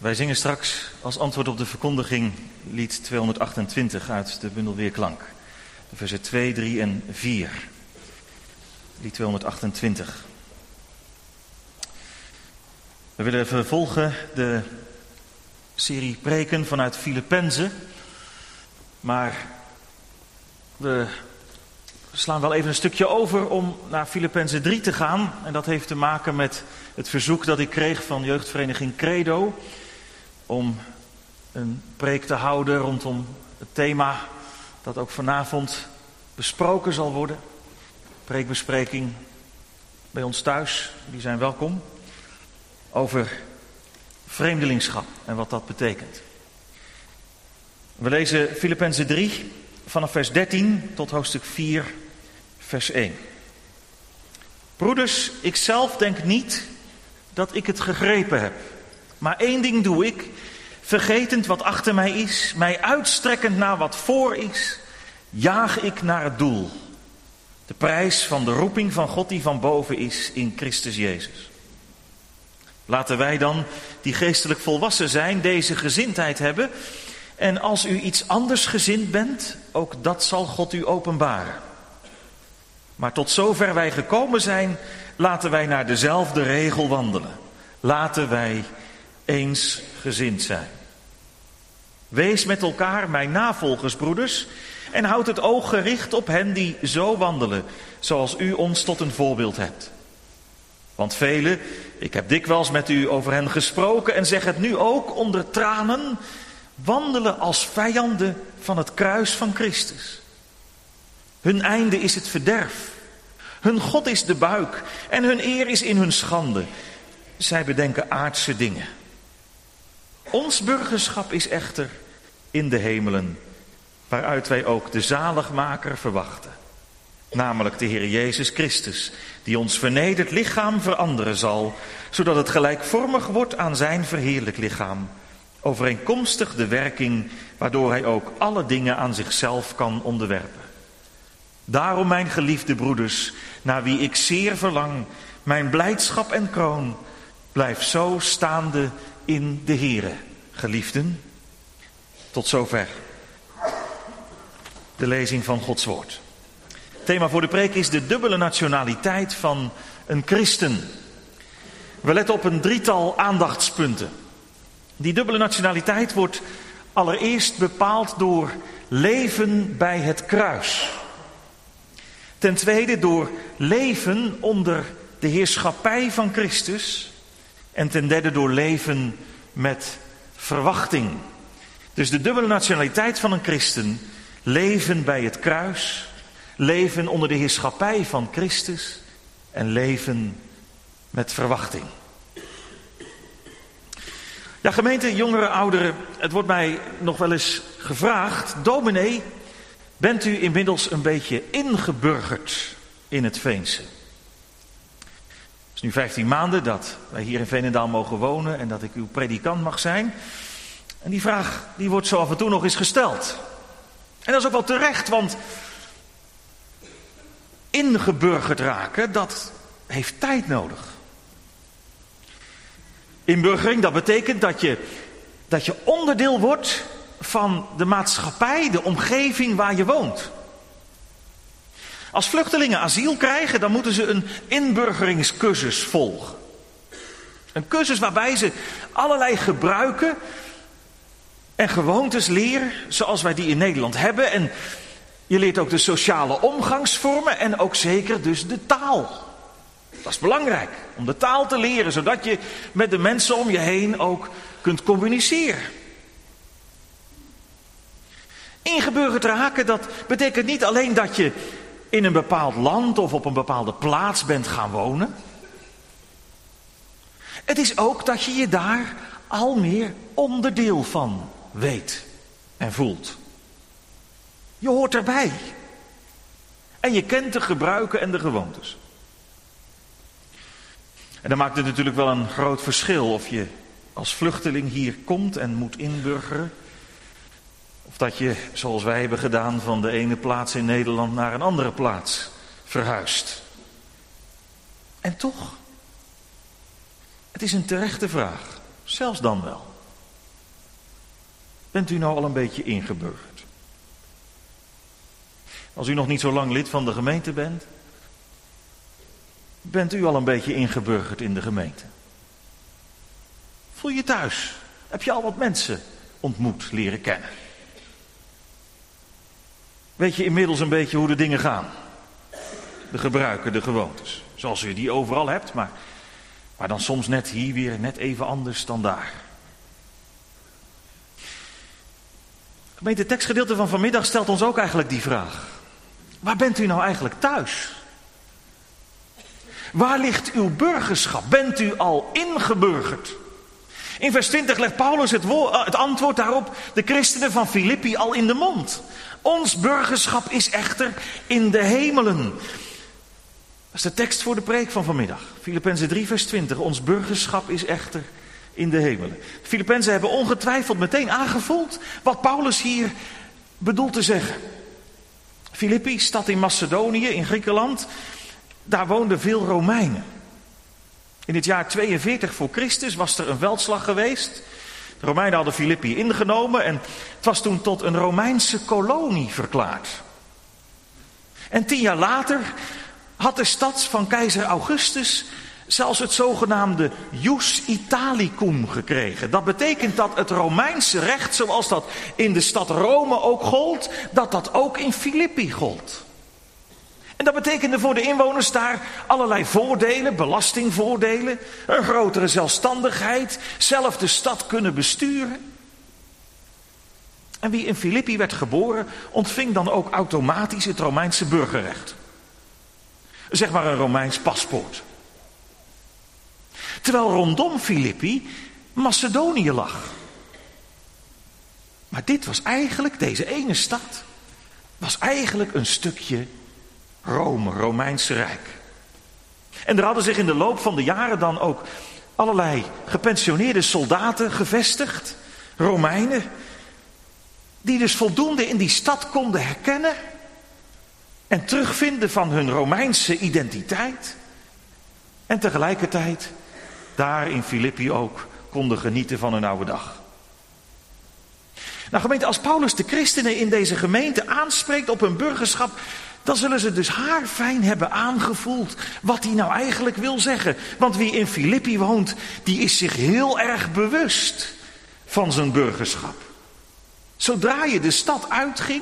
Wij zingen straks als antwoord op de verkondiging lied tweehonderdachtentwintig uit de bundel Weerklank. De versen twee, drie en vier. Lied tweehonderdachtentwintig. We willen vervolgen de serie preken vanuit Filippenzen. Maar we slaan wel even een stukje over om naar Filippenzen drie te gaan. En dat heeft te maken met het verzoek dat ik kreeg van jeugdvereniging Credo om een preek te houden rondom het thema dat ook vanavond besproken zal worden. Preekbespreking bij ons thuis, die zijn welkom. Over vreemdelingschap en wat dat betekent. We lezen Filippenzen drie vanaf vers dertien tot hoofdstuk vier, vers één. Broeders, ik zelf denk niet dat ik het gegrepen heb. Maar één ding doe ik, vergetend wat achter mij is, mij uitstrekkend naar wat voor is, jaag ik naar het doel. De prijs van de roeping van God die van boven is in Christus Jezus. Laten wij dan, die geestelijk volwassen zijn, deze gezindheid hebben. En als u iets anders gezind bent, ook dat zal God u openbaren. Maar tot zover wij gekomen zijn, laten wij naar dezelfde regel wandelen. Laten wij eensgezind zijn. Wees met elkaar mijn navolgers, broeders, en houd het oog gericht op hen die zo wandelen, zoals u ons tot een voorbeeld hebt. Want velen, ik heb dikwijls met u over hen gesproken en zeg het nu ook onder tranen, wandelen als vijanden van het kruis van Christus. Hun einde is het verderf. Hun God is de buik en hun eer is in hun schande. Zij bedenken aardse dingen. Ons burgerschap is echter in de hemelen, waaruit wij ook de zaligmaker verwachten. Namelijk de Heer Jezus Christus, die ons vernederd lichaam veranderen zal, zodat het gelijkvormig wordt aan zijn verheerlijk lichaam, overeenkomstig de werking waardoor hij ook alle dingen aan zichzelf kan onderwerpen. Daarom, mijn geliefde broeders, naar wie ik zeer verlang, mijn blijdschap en kroon, blijf zo staande in de Heere, geliefden. Tot zover de lezing van Gods woord. Het thema voor de preek is de dubbele nationaliteit van een christen. We letten op een drietal aandachtspunten. Die dubbele nationaliteit wordt allereerst bepaald door leven bij het kruis. Ten tweede door leven onder de heerschappij van Christus. En ten derde door leven met verwachting. Dus de dubbele nationaliteit van een christen, leven bij het kruis, leven onder de heerschappij van Christus en leven met verwachting. Ja, gemeente, jongeren, ouderen, het wordt mij nog wel eens gevraagd, dominee, bent u inmiddels een beetje ingeburgerd in het Veense? Het is nu vijftien maanden dat wij hier in Veenendaal mogen wonen en dat ik uw predikant mag zijn. En die vraag die wordt zo af en toe nog eens gesteld. En dat is ook wel terecht, want ingeburgerd raken, dat heeft tijd nodig. Inburgering, dat betekent dat je, dat je onderdeel wordt van de maatschappij, de omgeving waar je woont. Als vluchtelingen asiel krijgen, dan moeten ze een inburgeringscursus volgen. Een cursus waarbij ze allerlei gebruiken en gewoontes leren, zoals wij die in Nederland hebben. En je leert ook de sociale omgangsvormen en ook zeker dus de taal. Dat is belangrijk, om de taal te leren, zodat je met de mensen om je heen ook kunt communiceren. Ingeburgerd raken, dat betekent niet alleen dat je in een bepaald land of op een bepaalde plaats bent gaan wonen. Het is ook dat je je daar al meer onderdeel van weet en voelt. Je hoort erbij. En je kent de gebruiken en de gewoontes. En dan maakt het natuurlijk wel een groot verschil of je als vluchteling hier komt en moet inburgeren. Of dat je, zoals wij hebben gedaan, van de ene plaats in Nederland naar een andere plaats verhuist. En toch, het is een terechte vraag, zelfs dan wel. Bent u nou al een beetje ingeburgerd? Als u nog niet zo lang lid van de gemeente bent, bent u al een beetje ingeburgerd in de gemeente? Voel je thuis? Heb je al wat mensen ontmoet, leren kennen? Weet je inmiddels een beetje hoe de dingen gaan? De gebruiken, de gewoontes. Zoals u die overal hebt, maar, maar dan soms net hier weer net even anders dan daar. Gemeente, het tekstgedeelte van vanmiddag stelt ons ook eigenlijk die vraag. Waar bent u nou eigenlijk thuis? Waar ligt uw burgerschap? Bent u al ingeburgerd? In vers twintig legt Paulus het, woord, het antwoord daarop de christenen van Filippi al in de mond. Ons burgerschap is echter in de hemelen. Dat is de tekst voor de preek van vanmiddag. Filippenzen drie vers twintig. Ons burgerschap is echter in de hemelen. De Filippenzen hebben ongetwijfeld meteen aangevoeld wat Paulus hier bedoelt te zeggen. Filippi, stad in Macedonië, in Griekenland, daar woonden veel Romeinen. In het jaar tweeënveertig voor Christus was er een veldslag geweest. De Romeinen hadden Filippi ingenomen en het was toen tot een Romeinse kolonie verklaard. En tien jaar later had de stad van keizer Augustus zelfs het zogenaamde Jus Italicum gekregen. Dat betekent dat het Romeinse recht, zoals dat in de stad Rome ook gold, dat dat ook in Filippi gold. En dat betekende voor de inwoners daar allerlei voordelen, belastingvoordelen, een grotere zelfstandigheid, zelf de stad kunnen besturen. En wie in Filippi werd geboren, ontving dan ook automatisch het Romeinse burgerrecht. Zeg maar een Romeins paspoort. Terwijl rondom Filippi Macedonië lag. Maar dit was eigenlijk, deze ene stad, was eigenlijk een stukje Rome, Romeinse Rijk. En er hadden zich in de loop van de jaren dan ook allerlei gepensioneerde soldaten gevestigd, Romeinen, die dus voldoende in die stad konden herkennen en terugvinden van hun Romeinse identiteit. En tegelijkertijd daar in Filippi ook konden genieten van hun oude dag. Nou gemeente, als Paulus de christenen in deze gemeente aanspreekt op hun burgerschap, dan zullen ze dus haarfijn hebben aangevoeld wat hij nou eigenlijk wil zeggen. Want wie in Filippi woont, die is zich heel erg bewust van zijn burgerschap. Zodra je de stad uitging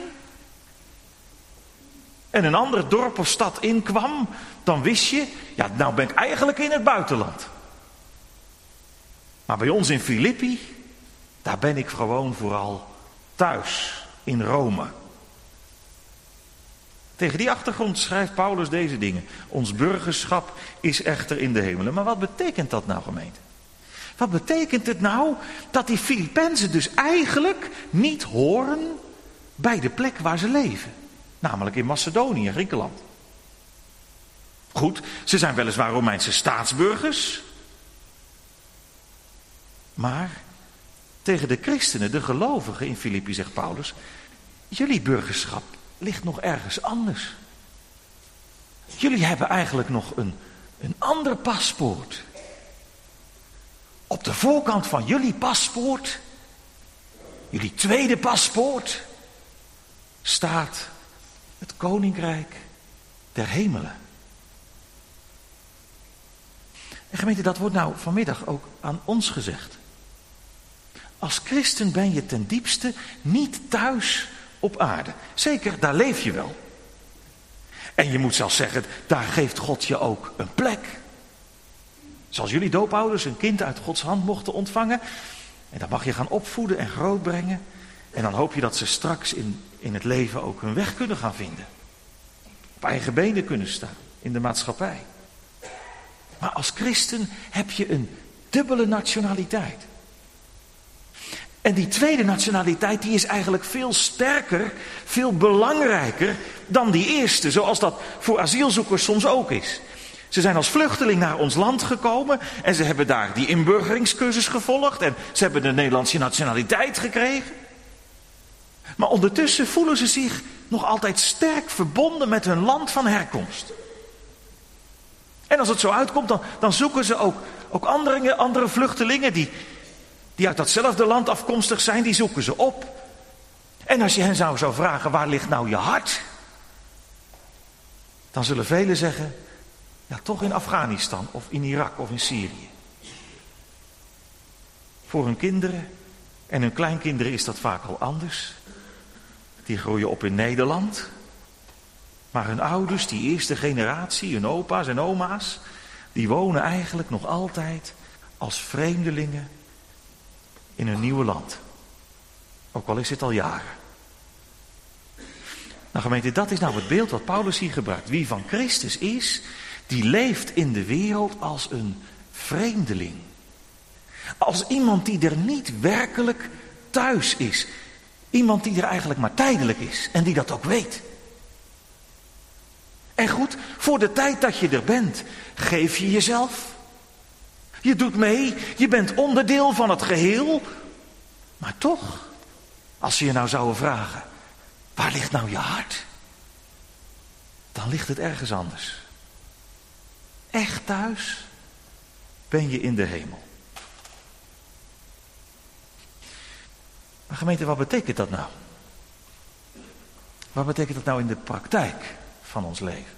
en een ander dorp of stad inkwam, dan wist je, ja, nou ben ik eigenlijk in het buitenland. Maar bij ons in Filippi, daar ben ik gewoon vooral thuis in Rome. Tegen die achtergrond schrijft Paulus deze dingen. Ons burgerschap is echter in de hemelen. Maar wat betekent dat nou, gemeente? Wat betekent het nou dat die Filippenzen dus eigenlijk niet horen bij de plek waar ze leven? Namelijk in Macedonië, Griekenland. Goed, ze zijn weliswaar Romeinse staatsburgers. Maar tegen de christenen, de gelovigen in Filippi, zegt Paulus, jullie burgerschap ligt nog ergens anders. Jullie hebben eigenlijk nog een, een ander paspoort. Op de voorkant van jullie paspoort, jullie tweede paspoort, staat het Koninkrijk der Hemelen. En gemeente, dat wordt nou vanmiddag ook aan ons gezegd. Als christen ben je ten diepste niet thuis op aarde. Zeker, daar leef je wel. En je moet zelfs zeggen, daar geeft God je ook een plek. Zoals jullie doopouders een kind uit Gods hand mochten ontvangen. En dat mag je gaan opvoeden en grootbrengen. En dan hoop je dat ze straks in, in het leven ook hun weg kunnen gaan vinden. Op eigen benen kunnen staan in de maatschappij. Maar als christen heb je een dubbele nationaliteit. En die tweede nationaliteit die is eigenlijk veel sterker, veel belangrijker dan die eerste. Zoals dat voor asielzoekers soms ook is. Ze zijn als vluchteling naar ons land gekomen en ze hebben daar die inburgeringscursus gevolgd. En ze hebben de Nederlandse nationaliteit gekregen. Maar ondertussen voelen ze zich nog altijd sterk verbonden met hun land van herkomst. En als het zo uitkomt, dan, dan zoeken ze ook, ook andere, andere vluchtelingen die, die uit datzelfde land afkomstig zijn, die zoeken ze op. En als je hen zou, zou vragen, waar ligt nou je hart? Dan zullen velen zeggen, ja, toch in Afghanistan of in Irak of in Syrië. Voor hun kinderen en hun kleinkinderen is dat vaak al anders. Die groeien op in Nederland. Maar hun ouders, die eerste generatie, hun opa's en oma's, die wonen eigenlijk nog altijd als vreemdelingen in hun nieuwe land. Ook al is het al jaren. Nou gemeente, dat is nou het beeld wat Paulus hier gebruikt. Wie van Christus is, die leeft in de wereld als een vreemdeling. Als iemand die er niet werkelijk thuis is. Iemand die er eigenlijk maar tijdelijk is en die dat ook weet. En goed, voor de tijd dat je er bent, geef je jezelf. Je doet mee, je bent onderdeel van het geheel. Maar toch, als ze je nou zouden vragen, waar ligt nou je hart? Dan ligt het ergens anders. Echt thuis ben je in de hemel. Maar gemeente, wat betekent dat nou? Wat betekent dat nou in de praktijk van ons leven?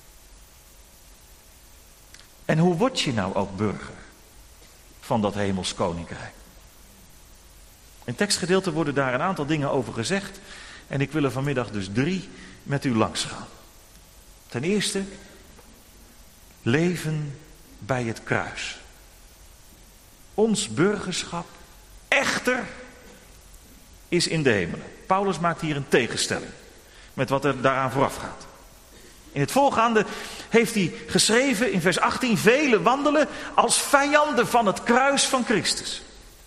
En hoe word je nou ook burger van dat hemels koninkrijk? In tekstgedeelte worden daar een aantal dingen over gezegd. En ik wil er vanmiddag dus drie met u langs gaan. Ten eerste, leven bij het kruis. Ons burgerschap echter is in de hemelen. Paulus maakt hier een tegenstelling met wat er daaraan vooraf gaat. In het voorgaande heeft hij geschreven in vers achttien, velen wandelen als vijanden van het kruis van Christus.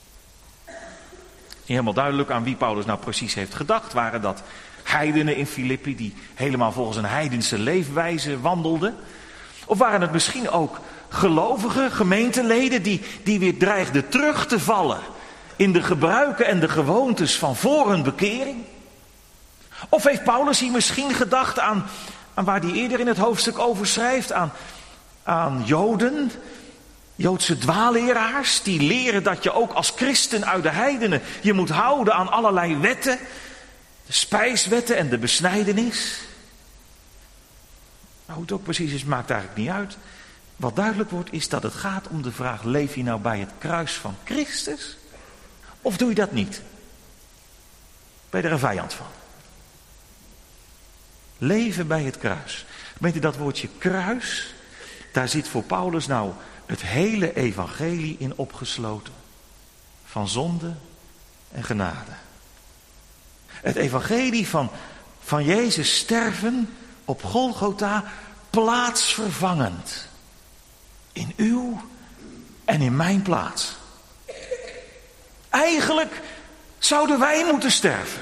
Niet helemaal duidelijk aan wie Paulus nou precies heeft gedacht. Waren dat heidenen in Filippi die helemaal volgens een heidense leefwijze wandelden? Of waren het misschien ook gelovige gemeenteleden die, die weer dreigden terug te vallen in de gebruiken en de gewoontes van voor hun bekering? Of heeft Paulus hier misschien gedacht aan, aan waar hij eerder in het hoofdstuk over schrijft, aan, aan Joden, Joodse dwaalleraars, die leren dat je ook als christen uit de heidenen je moet houden aan allerlei wetten, de spijswetten en de besnijdenis. Nou, hoe het ook precies is, maakt eigenlijk niet uit. Wat duidelijk wordt is dat het gaat om de vraag, leef je nou bij het kruis van Christus? Of doe je dat niet? Ben je er een vijand van? Leven bij het kruis. Weet je, dat woordje kruis, daar zit voor Paulus nou het hele evangelie in opgesloten. Van zonde en genade. Het evangelie van, van Jezus sterven op Golgotha plaatsvervangend. In uw en in mijn plaats. Eigenlijk zouden wij moeten sterven.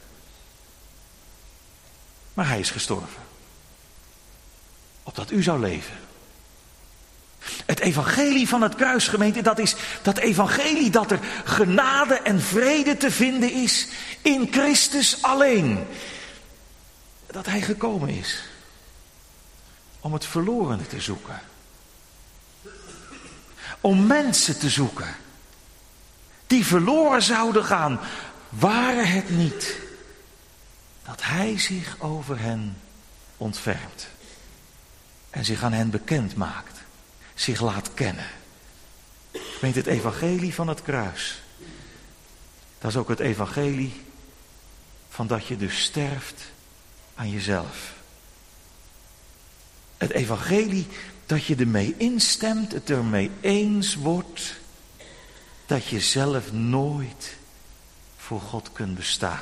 Maar hij is gestorven. Opdat u zou leven. Het evangelie van het kruis, gemeente, dat is dat evangelie dat er genade en vrede te vinden is in Christus alleen. Dat hij gekomen is om het verlorene te zoeken. Om mensen te zoeken die verloren zouden gaan, waren het niet dat hij zich over hen ontfermt en zich aan hen bekend maakt, zich laat kennen. Gemeente, het evangelie van het kruis, dat is ook het evangelie van dat je dus sterft aan jezelf. Het evangelie dat je ermee instemt, het ermee eens wordt dat je zelf nooit voor God kunt bestaan.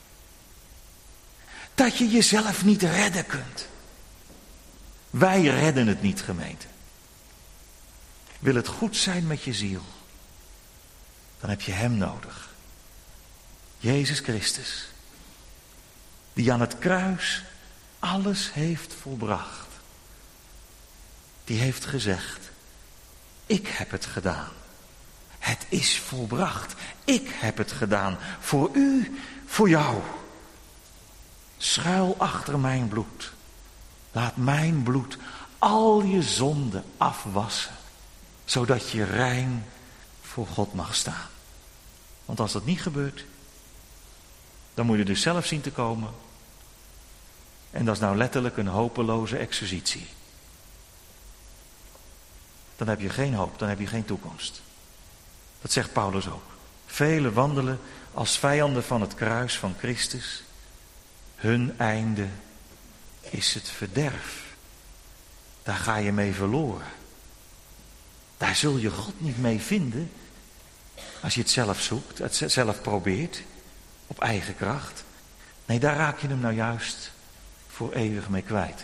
Dat je jezelf niet redden kunt. Wij redden het niet, gemeente. Wil het goed zijn met je ziel, dan heb je hem nodig. Jezus Christus, die aan het kruis alles heeft volbracht. Die heeft gezegd, ik heb het gedaan. Het is volbracht. Ik heb het gedaan. Voor u, voor jou. Schuil achter mijn bloed. Laat mijn bloed al je zonden afwassen. Zodat je rein voor God mag staan. Want als dat niet gebeurt, dan moet je er dus zelf zien te komen. En dat is nou letterlijk een hopeloze exercitie. Dan heb je geen hoop, dan heb je geen toekomst. Dat zegt Paulus ook. Velen wandelen als vijanden van het kruis van Christus. Hun einde is het verderf. Daar ga je mee verloren. Daar zul je God niet mee vinden. Als je het zelf zoekt, het zelf probeert. Op eigen kracht. Nee, daar raak je hem nou juist voor eeuwig mee kwijt.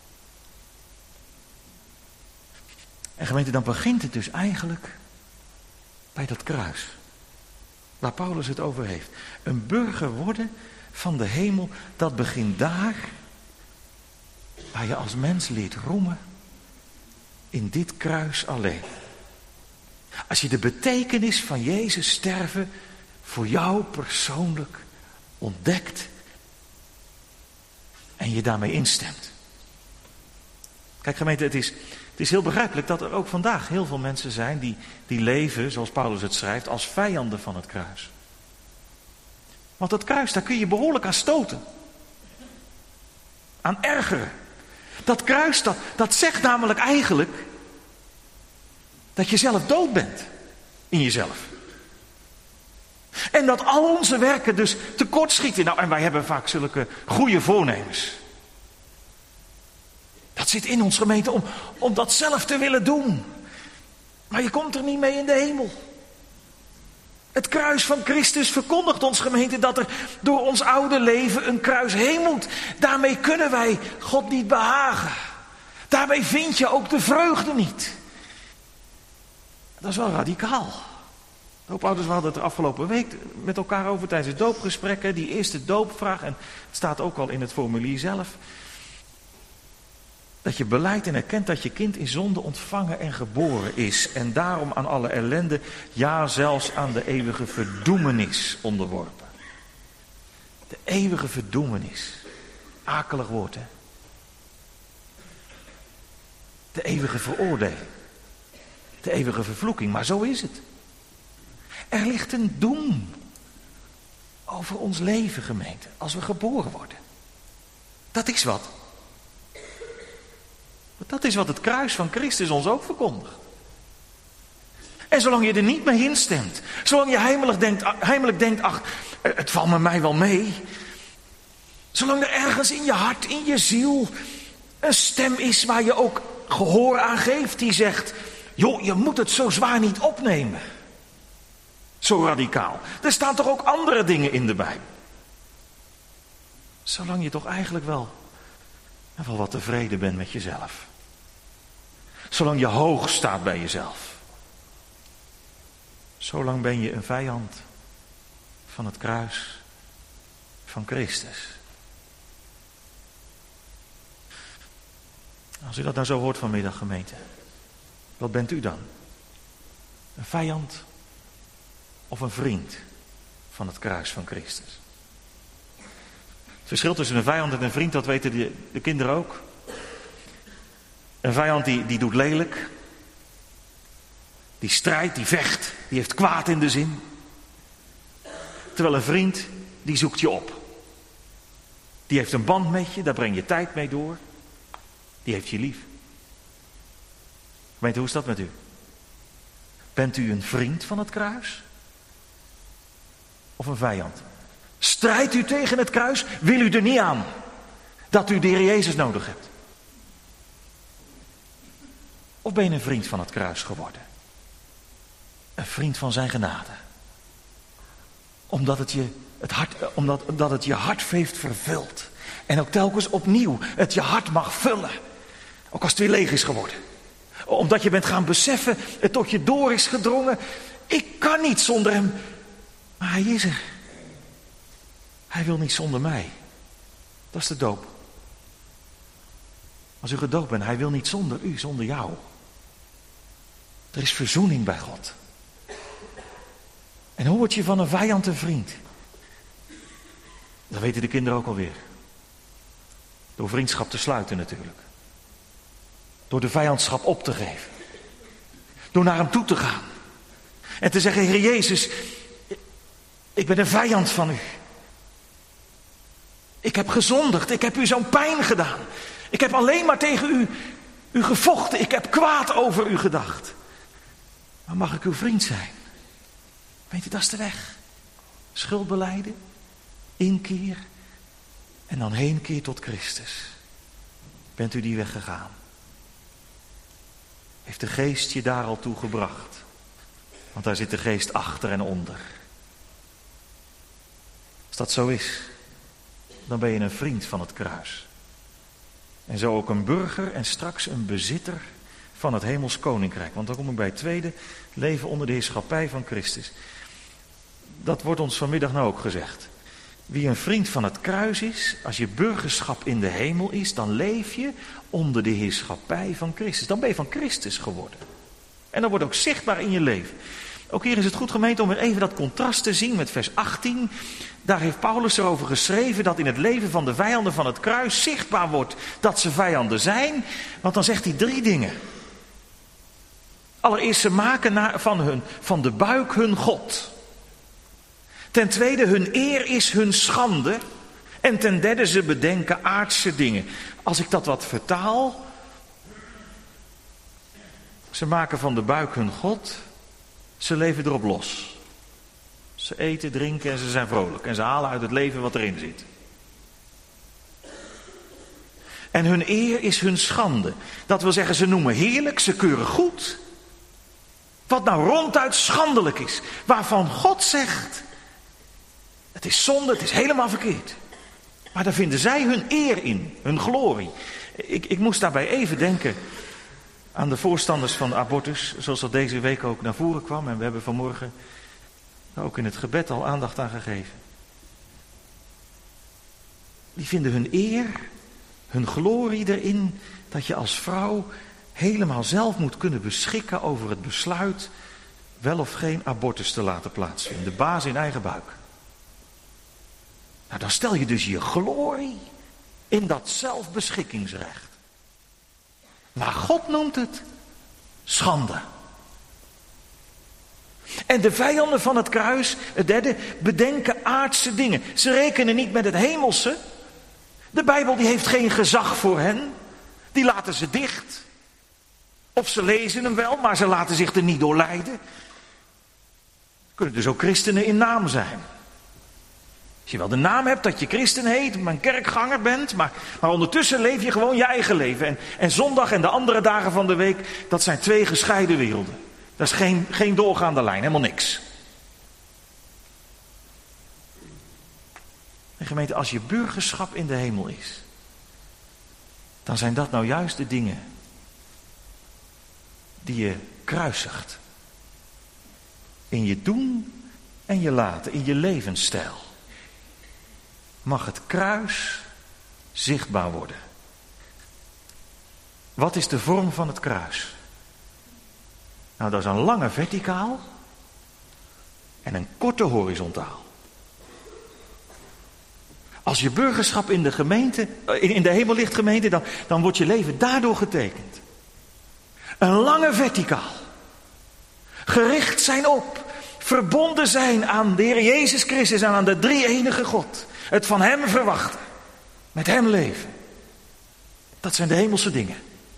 En gemeente, dan begint het dus eigenlijk bij dat kruis. Waar Paulus het over heeft. Een burger worden van de hemel, dat begint daar. Waar je als mens leert roemen. In dit kruis alleen. Als je de betekenis van Jezus sterven voor jou persoonlijk ontdekt. En je daarmee instemt. Kijk gemeente, het is, het is heel begrijpelijk dat er ook vandaag heel veel mensen zijn die, die leven, zoals Paulus het schrijft, als vijanden van het kruis. Want dat kruis, daar kun je behoorlijk aan stoten. Aan ergeren. Dat kruis, dat, dat zegt namelijk eigenlijk dat je zelf dood bent in jezelf. En dat al onze werken dus tekortschieten. Nou, en wij hebben vaak zulke goede voornemens. Dat zit in ons gemeente om, om dat zelf te willen doen. Maar je komt er niet mee in de hemel. Het kruis van Christus verkondigt ons gemeente dat er door ons oude leven een kruis heen moet. Daarmee kunnen wij God niet behagen. Daarmee vind je ook de vreugde niet. Dat is wel radicaal. De hoopouders, we hadden het er afgelopen week met elkaar over tijdens het doopgesprek. Die eerste doopvraag, en het staat ook al in het formulier zelf. Dat je belijdt en erkent dat je kind in zonde ontvangen en geboren is. En daarom aan alle ellende, ja zelfs aan de eeuwige verdoemenis onderworpen. De eeuwige verdoemenis. Akelig woord, hè. De eeuwige veroordeling. De eeuwige vervloeking, maar zo is het. Er ligt een doem over ons leven, gemeente, als we geboren worden. Dat is wat. Dat is wat het kruis van Christus ons ook verkondigt. En zolang je er niet mee instemt, zolang je heimelijk denkt, heimelijk denkt, ach, het valt met mij wel mee. Zolang er ergens in je hart, in je ziel, een stem is waar je ook gehoor aan geeft, die zegt, joh, je moet het zo zwaar niet opnemen. Zo radicaal. Er staan toch ook andere dingen in de Bijbel. Zolang je toch eigenlijk wel, wel wat tevreden bent met jezelf. Zolang je hoog staat bij jezelf. Zolang ben je een vijand van het kruis van Christus. Als u dat nou zo hoort vanmiddag, gemeente. Wat bent u dan? Een vijand of een vriend van het kruis van Christus? Het verschil tussen een vijand en een vriend, dat weten de, de kinderen ook. Een vijand die, die doet lelijk. Die strijdt, die vecht, die heeft kwaad in de zin. Terwijl een vriend, die zoekt je op. Die heeft een band met je, daar breng je tijd mee door. Die heeft je lief. Weet u, hoe is dat met u? Bent u een vriend van het kruis? Of een vijand? Strijdt u tegen het kruis? Wil u er niet aan dat u de Heer Jezus nodig hebt? Of ben je een vriend van het kruis geworden? Een vriend van zijn genade. Omdat het je, het hart, omdat, omdat het je hartveeft vervult. En ook telkens opnieuw het je hart mag vullen. Ook als het weer leeg is geworden. Omdat je bent gaan beseffen, het tot je door is gedrongen. Ik kan niet zonder hem. Maar hij is er. Hij wil niet zonder mij. Dat is de doop. Als u gedoopt bent, hij wil niet zonder u, zonder jou. Er is verzoening bij God. En hoe word je van een vijand een vriend? Dat weten de kinderen ook alweer. Door vriendschap te sluiten natuurlijk. Door de vijandschap op te geven. Door naar hem toe te gaan. En te zeggen, Heer Jezus, Ik ben een vijand van u. Ik heb gezondigd. Ik heb u zo'n pijn gedaan. Ik heb alleen maar tegen u, u gevochten. Ik heb kwaad over u gedacht. Maar mag ik uw vriend zijn? Weet u, dat is de weg. Schuld belijden, inkeer en dan heenkeer tot Christus. Bent u die weg gegaan? Heeft de geest je daar al toe gebracht? Want daar zit de geest achter en onder. Als dat zo is, dan ben je een vriend van het kruis. En zo ook een burger en straks een bezitter van het hemels koninkrijk. Want dan kom ik bij het tweede, leven onder de heerschappij van Christus. Dat wordt ons vanmiddag nou ook gezegd. Wie een vriend van het kruis is, als je burgerschap in de hemel is, dan leef je onder de heerschappij van Christus. Dan ben je van Christus geworden. En dat wordt ook zichtbaar in je leven. Ook hier is het goed, gemeente, om weer even dat contrast te zien met vers achttien. Daar heeft Paulus erover geschreven dat in het leven van de vijanden van het kruis zichtbaar wordt dat ze vijanden zijn. Want dan zegt hij drie dingen. Allereerst, ze maken van, hun, van de buik hun God. Ten tweede, hun eer is hun schande. En ten derde, ze bedenken aardse dingen. Als ik dat wat vertaal. Ze maken van de buik hun God. Ze leven erop los. Ze eten, drinken en ze zijn vrolijk. En ze halen uit het leven wat erin zit. En hun eer is hun schande. Dat wil zeggen, ze noemen heerlijk, ze keuren goed. Wat nou ronduit schandelijk is. Waarvan God zegt, het is zonde, het is helemaal verkeerd. Maar daar vinden zij hun eer in, hun glorie. Ik, ik moest daarbij even denken aan de voorstanders van de abortus, zoals dat deze week ook naar voren kwam. En we hebben vanmorgen ook in het gebed al aandacht aan gegeven. Die vinden hun eer, hun glorie erin, dat je als vrouw helemaal zelf moet kunnen beschikken over het besluit wel of geen abortus te laten plaatsvinden. De baas in eigen buik. Nou, dan stel je dus je glorie in dat zelfbeschikkingsrecht. Maar God noemt het schande. En de vijanden van het kruis, het derde, bedenken aardse dingen. Ze rekenen niet met het hemelse. De Bijbel die heeft geen gezag voor hen. Die laten ze dicht. Of ze lezen hem wel, maar ze laten zich er niet door leiden. Kunnen dus ook christenen in naam zijn. Als je wel de naam hebt dat je christen heet, maar een kerkganger bent, maar, maar ondertussen leef je gewoon je eigen leven. En, en zondag en de andere dagen van de week, dat zijn twee gescheiden werelden. Dat is geen, geen doorgaande lijn, helemaal niks. En gemeente, als je burgerschap in de hemel is, dan zijn dat nou juist de dingen die je kruisigt. In je doen en je laten, in je levensstijl. Mag het kruis zichtbaar worden. Wat is de vorm van het kruis? Nou, dat is een lange verticaal en een korte horizontaal. Als je burgerschap in de gemeente, in de hemel ligt, gemeente, dan, dan wordt je leven daardoor getekend. Een lange verticaal. Gericht zijn op, verbonden zijn aan de Heer Jezus Christus en aan de drie-enige God. Het van Hem verwachten. Met Hem leven. Dat zijn de hemelse dingen.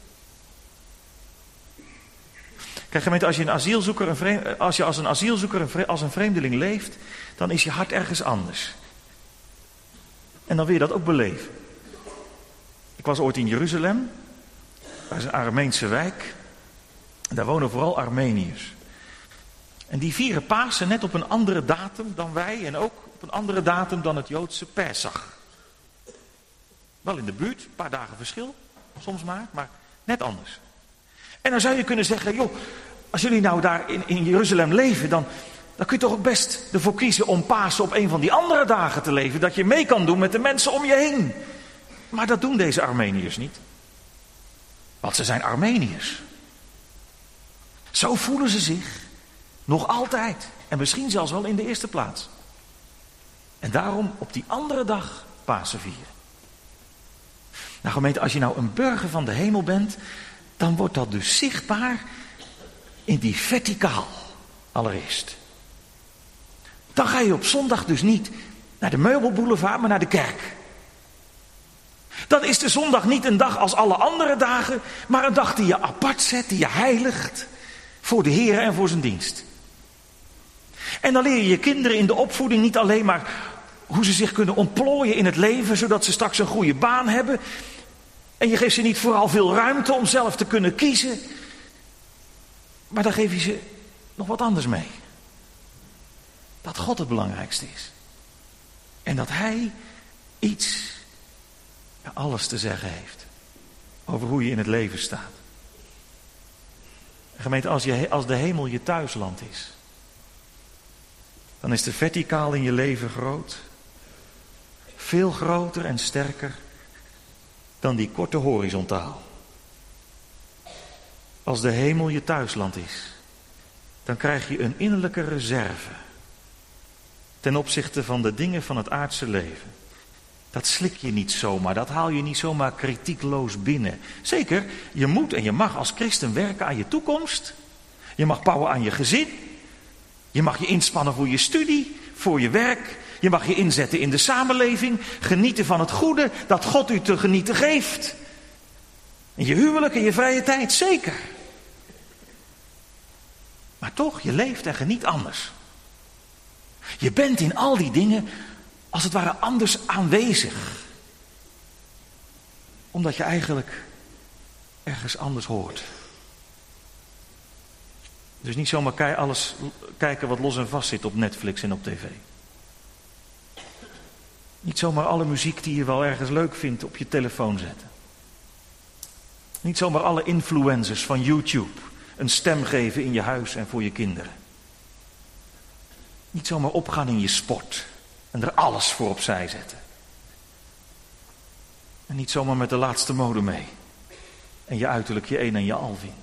Kijk gemeente, als je, een asielzoeker, een vreemd, als je als een asielzoeker een vre, als een vreemdeling leeft, dan is je hart ergens anders. En dan wil je dat ook beleven. Ik was ooit in Jeruzalem. Dat is een Armeense wijk. Daar wonen vooral Armeniërs. En die vieren Pasen net op een andere datum dan wij en ook op een andere datum dan het Joodse Pesach. Wel in de buurt, een paar dagen verschil, soms maar, maar net anders. En dan zou je kunnen zeggen, joh, als jullie nou daar in, in Jeruzalem leven, dan, dan kun je toch ook best ervoor kiezen om Pasen op een van die andere dagen te leven. Dat je mee kan doen met de mensen om je heen. Maar dat doen deze Armeniërs niet. Want ze zijn Armeniërs. Zo voelen ze zich. Nog altijd. En misschien zelfs wel in de eerste plaats. En daarom op die andere dag Pasen vieren. Nou gemeente, als je nou een burger van de hemel bent, dan wordt dat dus zichtbaar in die verticaal allereerst. Dan ga je op zondag dus niet naar de meubelboulevard, maar naar de kerk. Dan is de zondag niet een dag als alle andere dagen, maar een dag die je apart zet, die je heiligt voor de Heer en voor zijn dienst. En dan leer je je kinderen in de opvoeding niet alleen maar hoe ze zich kunnen ontplooien in het leven, zodat ze straks een goede baan hebben. En je geeft ze niet vooral veel ruimte om zelf te kunnen kiezen. Maar dan geef je ze nog wat anders mee. Dat God het belangrijkste is. En dat Hij iets, ja, alles te zeggen heeft over hoe je in het leven staat. Gemeente, als, je, als de hemel je thuisland is, dan is de verticaal in je leven groot. Veel groter en sterker dan die korte horizontaal. Als de hemel je thuisland is, dan krijg je een innerlijke reserve ten opzichte van de dingen van het aardse leven. Dat slik je niet zomaar, dat haal je niet zomaar kritiekloos binnen. Zeker, je moet en je mag als christen werken aan je toekomst. Je mag bouwen aan je gezin. Je mag je inspannen voor je studie, voor je werk. Je mag je inzetten in de samenleving. Genieten van het goede dat God u te genieten geeft. In je huwelijk en je vrije tijd, zeker. Maar toch, je leeft en geniet anders. Je bent in al die dingen als het ware anders aanwezig. Omdat je eigenlijk ergens anders hoort. Dus niet zomaar alles kijken wat los en vast zit op Netflix en op tv. Niet zomaar alle muziek die je wel ergens leuk vindt op je telefoon zetten. Niet zomaar alle influencers van YouTube een stem geven in je huis en voor je kinderen. Niet zomaar opgaan in je sport en er alles voor opzij zetten. En niet zomaar met de laatste mode mee en je uiterlijk je een en je al vindt.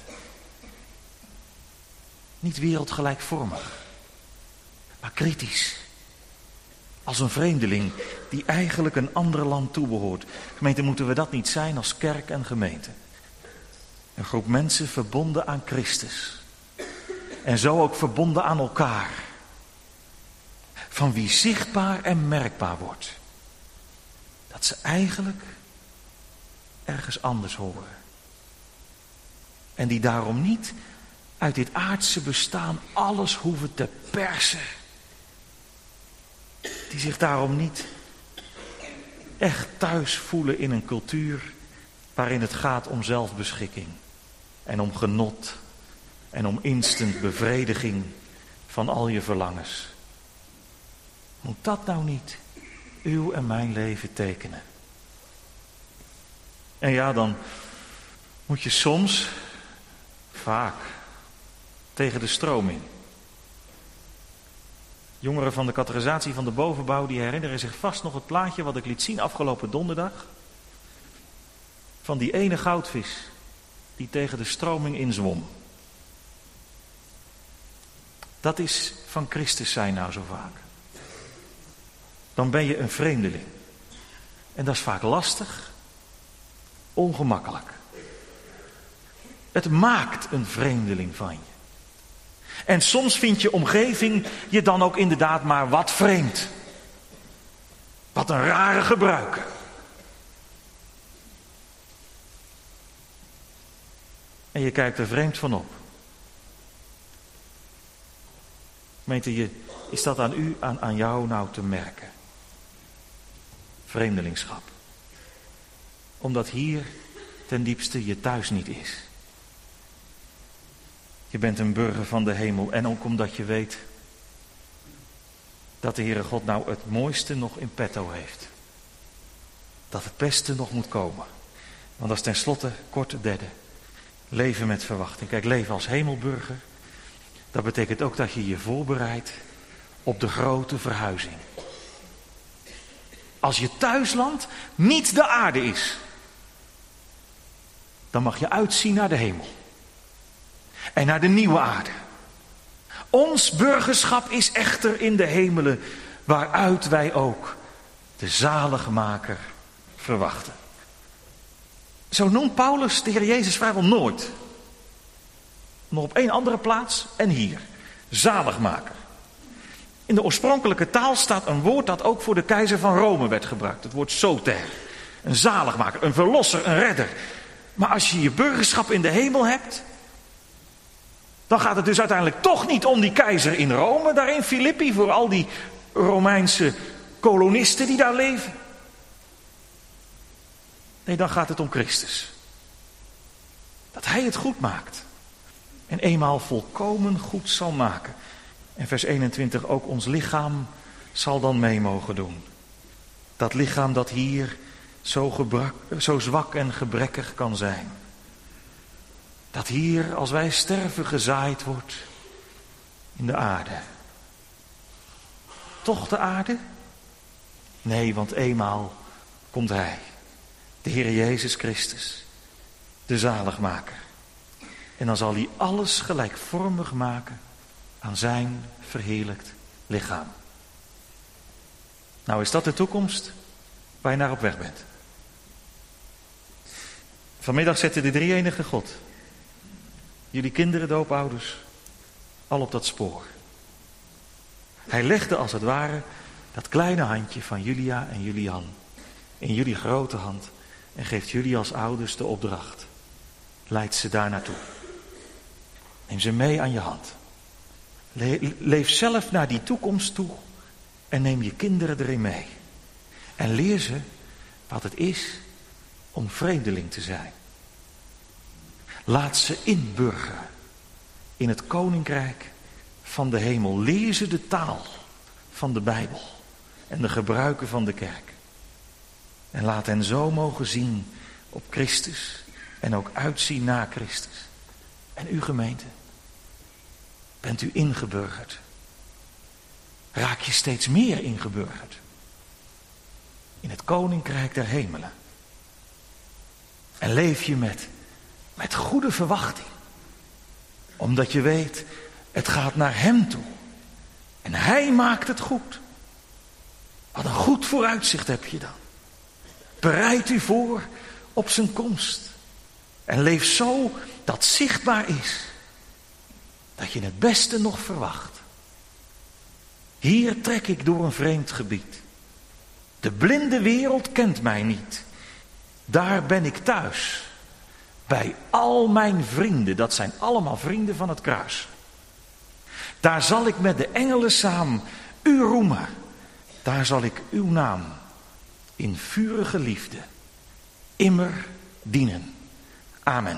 Niet wereldgelijkvormig, maar kritisch. Als een vreemdeling die eigenlijk een ander land toebehoort. Gemeente, moeten we dat niet zijn als kerk en gemeente? Een groep mensen verbonden aan Christus. En zo ook verbonden aan elkaar. Van wie zichtbaar en merkbaar wordt. Dat ze eigenlijk ergens anders horen. En die daarom niet uit dit aardse bestaan alles hoeven te persen. Die zich daarom niet echt thuis voelen in een cultuur waarin het gaat om zelfbeschikking. En om genot. En om instant bevrediging van al je verlangens. Moet dat nou niet uw en mijn leven tekenen? En ja, dan moet je soms, vaak, tegen de stroom in. Jongeren van de catechisatie van de bovenbouw, die herinneren zich vast nog het plaatje wat ik liet zien afgelopen donderdag. Van die ene goudvis die tegen de stroming inzwom. Dat is van Christus zijn nou zo vaak. Dan ben je een vreemdeling. En dat is vaak lastig, ongemakkelijk. Het maakt een vreemdeling van je. En soms vindt je omgeving je dan ook inderdaad maar wat vreemd. Wat een rare gebruiken. En je kijkt er vreemd van op. Gemeente, je, is dat aan u, aan, aan jou nou te merken? Vreemdelingschap. Omdat hier ten diepste je thuis niet is. Je bent een burger van de hemel. En ook omdat je weet dat de Heere God nou het mooiste nog in petto heeft. Dat het beste nog moet komen. Want dat is tenslotte kort het derde. Leven met verwachting. Kijk, leven als hemelburger. Dat betekent ook dat je je voorbereidt op de grote verhuizing. Als je thuisland niet de aarde is, dan mag je uitzien naar de hemel. En naar de nieuwe aarde. Ons burgerschap is echter in de hemelen, waaruit wij ook de zaligmaker verwachten. Zo noemt Paulus de Heer Jezus vrijwel nooit. Nog op één andere plaats en hier. Zaligmaker. In de oorspronkelijke taal staat een woord dat ook voor de keizer van Rome werd gebruikt. Het woord soter. Een zaligmaker, een verlosser, een redder. Maar als je je burgerschap in de hemel hebt, dan gaat het dus uiteindelijk toch niet om die keizer in Rome, daar in Filippi, voor al die Romeinse kolonisten die daar leven. Nee, dan gaat het om Christus. Dat hij het goed maakt. En eenmaal volkomen goed zal maken. En vers eenentwintig, ook ons lichaam zal dan mee mogen doen. Dat lichaam dat hier zo, gebrak, zo zwak en gebrekkig kan zijn. Dat hier, als wij sterven, gezaaid wordt in de aarde. Toch de aarde? Nee, want eenmaal komt hij. De Heer Jezus Christus. De zaligmaker. En dan zal hij alles gelijkvormig maken aan zijn verheerlijkt lichaam. Nou, is dat de toekomst waar je naar op weg bent? Vanmiddag zette de drie-enige God jullie kinderen, doopouders, al op dat spoor. Hij legde als het ware dat kleine handje van Julia en Julian in jullie grote hand en geeft jullie als ouders de opdracht. Leid ze daar naartoe. Neem ze mee aan je hand. Le- leef zelf naar die toekomst toe en neem je kinderen erin mee. En leer ze wat het is om vreemdeling te zijn. Laat ze inburgeren in het koninkrijk van de hemel. Leer ze de taal van de Bijbel en de gebruiken van de kerk. En laat hen zo mogen zien op Christus en ook uitzien naar Christus. En uw gemeente, bent u ingeburgerd? Raak je steeds meer ingeburgerd in het koninkrijk der hemelen? En leef je met, met goede verwachting, omdat je weet, het gaat naar hem toe. En hij maakt het goed. Wat een goed vooruitzicht heb je dan. Bereid u voor op zijn komst. En leef zo dat zichtbaar is dat je het beste nog verwacht. Hier trek ik door een vreemd gebied. De blinde wereld kent mij niet. Daar ben ik thuis. Bij al mijn vrienden, dat zijn allemaal vrienden van het kruis. Daar zal ik met de engelen samen u roemen. Daar zal ik uw naam in vurige liefde immer dienen. Amen.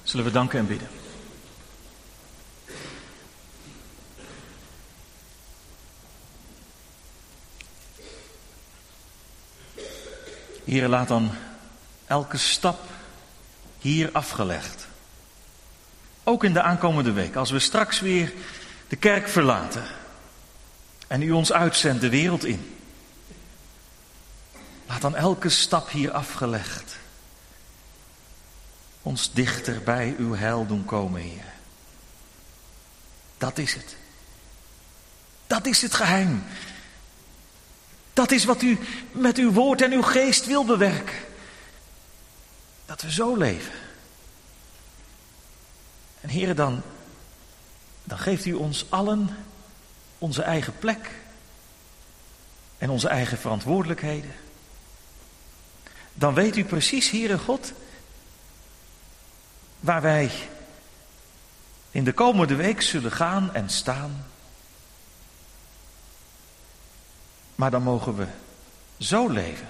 Zullen we danken en bidden. Heere, laat dan elke stap hier afgelegd. Ook in de aankomende week, als we straks weer de kerk verlaten en u ons uitzendt de wereld in. Laat dan elke stap hier afgelegd ons dichter bij uw heil doen komen, Heer. Dat is het. Dat is het geheim. Dat is wat u met uw woord en uw geest wil bewerken. Dat we zo leven. En Heere, dan, dan geeft u ons allen onze eigen plek en onze eigen verantwoordelijkheden. Dan weet u precies, Heere God, waar wij in de komende week zullen gaan en staan. Maar dan mogen we zo leven.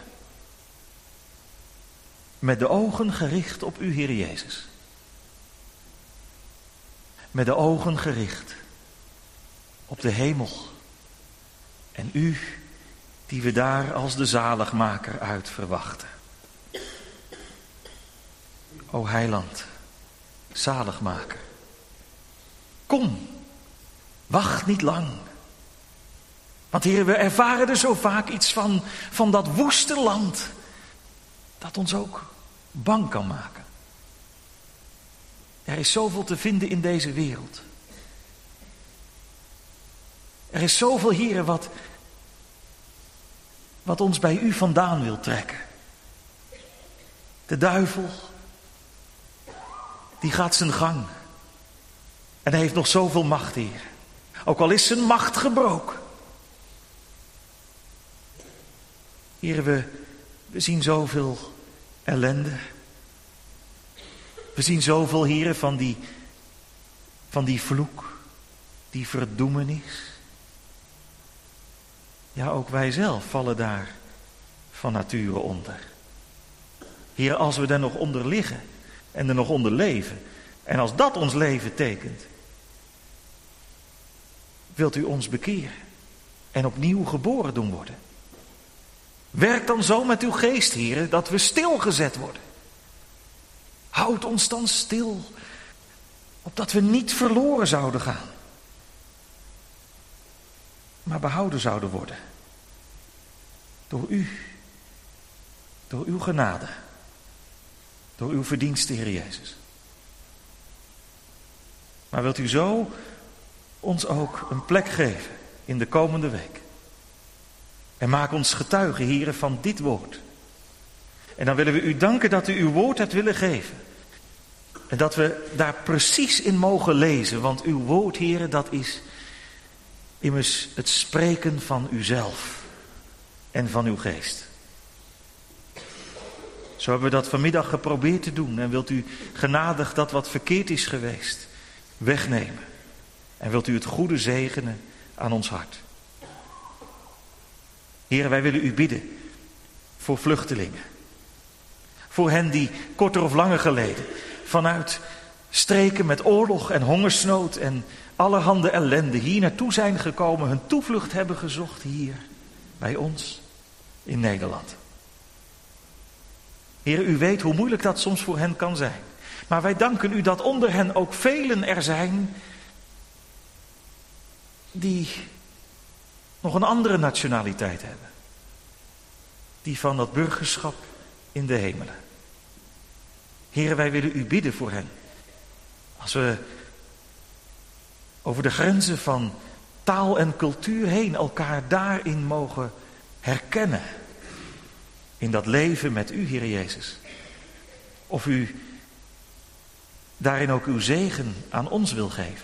Met de ogen gericht op u, Heer Jezus. Met de ogen gericht op de hemel. En u, die we daar als de zaligmaker uit verwachten. O Heiland, zaligmaker. Kom, wacht niet lang. Want Heer, we ervaren er zo vaak iets van, van dat woeste land. Dat ons ook bang kan maken. Er is zoveel te vinden in deze wereld. Er is zoveel, Heer, wat, wat ons bij u vandaan wil trekken. De duivel, die gaat zijn gang. En hij heeft nog zoveel macht, Heer. Ook al is zijn macht gebroken. Heer, we, we zien zoveel ellende. We zien zoveel, Heer, van die, van die vloek, die verdoemenis. Ja, ook wij zelf vallen daar van nature onder. Heer, als we er nog onder liggen en er nog onder leven, en als dat ons leven tekent, wilt u ons bekeren en opnieuw geboren doen worden. Werk dan zo met uw geest, Heer, dat we stilgezet worden. Houd ons dan stil, opdat we niet verloren zouden gaan, maar behouden zouden worden. Door u, door uw genade, door uw verdienste, Heer Jezus. Maar wilt u zo ons ook een plek geven in de komende week? En maak ons getuigen, Heere, van dit woord. En dan willen we u danken dat u uw woord hebt willen geven. En dat we daar precies in mogen lezen. Want uw woord, Heere, dat is immers het spreken van uzelf en van uw geest. Zo hebben we dat vanmiddag geprobeerd te doen. En wilt u genadig dat wat verkeerd is geweest wegnemen. En wilt u het goede zegenen aan ons hart. Heer, wij willen u bidden voor vluchtelingen. Voor hen die korter of langer geleden vanuit streken met oorlog en hongersnood en allerhande ellende hier naartoe zijn gekomen, hun toevlucht hebben gezocht hier bij ons in Nederland. Heer, u weet hoe moeilijk dat soms voor hen kan zijn. Maar wij danken u dat onder hen ook velen er zijn die nog een andere nationaliteit hebben. Die van dat burgerschap in de hemelen. Heren, wij willen u bidden voor hen. Als we over de grenzen van taal en cultuur heen elkaar daarin mogen herkennen. In dat leven met u, Heer Jezus. Of u daarin ook uw zegen aan ons wil geven.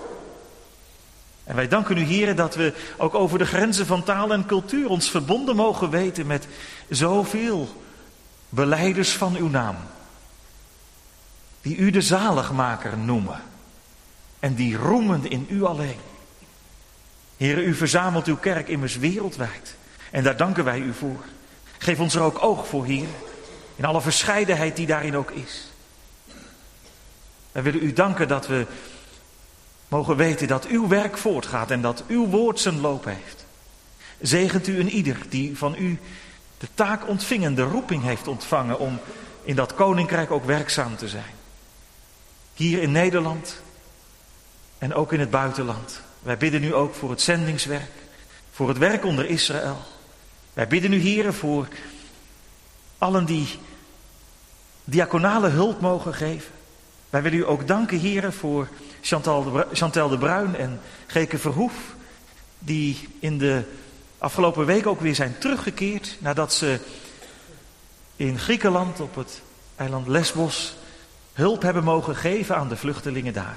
En wij danken u, Heer, dat we ook over de grenzen van taal en cultuur ons verbonden mogen weten met zoveel belijders van uw naam. Die u de zaligmaker noemen. En die roemen in u alleen. Heer, u verzamelt uw kerk immers wereldwijd. En daar danken wij u voor. Geef ons er ook oog voor, Heer. In alle verscheidenheid die daarin ook is. Wij willen u danken dat we mogen weten dat uw werk voortgaat en dat uw woord zijn loop heeft. Zegent u een ieder die van u de taak ontvingen, de roeping heeft ontvangen om in dat koninkrijk ook werkzaam te zijn. Hier in Nederland en ook in het buitenland. Wij bidden nu ook voor het zendingswerk, voor het werk onder Israël. Wij bidden u, Heere, voor allen die diaconale hulp mogen geven. Wij willen u ook danken, Heere, voor Chantal de, Bru- Chantal de Bruin en Geke Verhoef, die in de afgelopen week ook weer zijn teruggekeerd nadat ze in Griekenland op het eiland Lesbos hulp hebben mogen geven aan de vluchtelingen daar.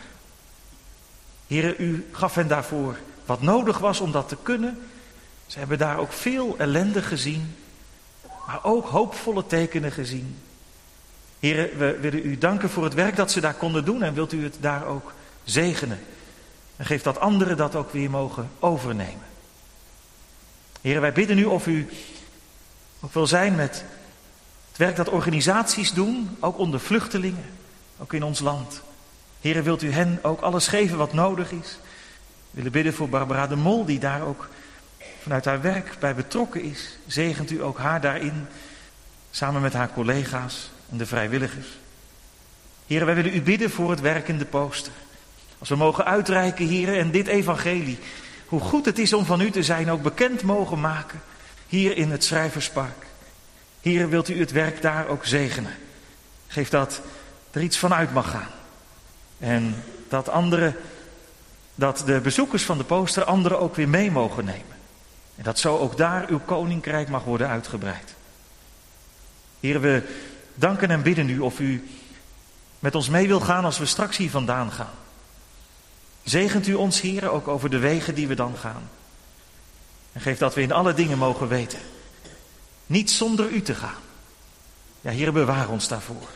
Heere, u gaf hen daarvoor wat nodig was om dat te kunnen. Ze hebben daar ook veel ellende gezien, maar ook hoopvolle tekenen gezien. Heere, we willen u danken voor het werk dat ze daar konden doen en wilt u het daar ook zegenen. En geef dat anderen dat ook weer mogen overnemen. Heere, wij bidden u of u ook wil zijn met het werk dat organisaties doen, ook onder vluchtelingen, ook in ons land. Heere, wilt u hen ook alles geven wat nodig is. We willen bidden voor Barbara de Mol, die daar ook vanuit haar werk bij betrokken is. Zegent u ook haar daarin, samen met haar collega's en de vrijwilligers. Heere, wij willen u bidden voor het werk in de Pooster. Als we mogen uitreiken, Heere, en dit evangelie, hoe goed het is om van u te zijn, ook bekend mogen maken, hier in het Schrijverspark. Heere, wilt u het werk daar ook zegenen. Geef dat er iets van uit mag gaan. En dat anderen, dat de bezoekers van de Pooster anderen ook weer mee mogen nemen. En dat zo ook daar uw koninkrijk mag worden uitgebreid. Heere, we danken en bidden u of u met ons mee wil gaan als we straks hier vandaan gaan. Zegent u ons, Heere, ook over de wegen die we dan gaan. En geef dat we in alle dingen mogen weten. Niet zonder u te gaan. Ja, Heere, bewaar ons daarvoor.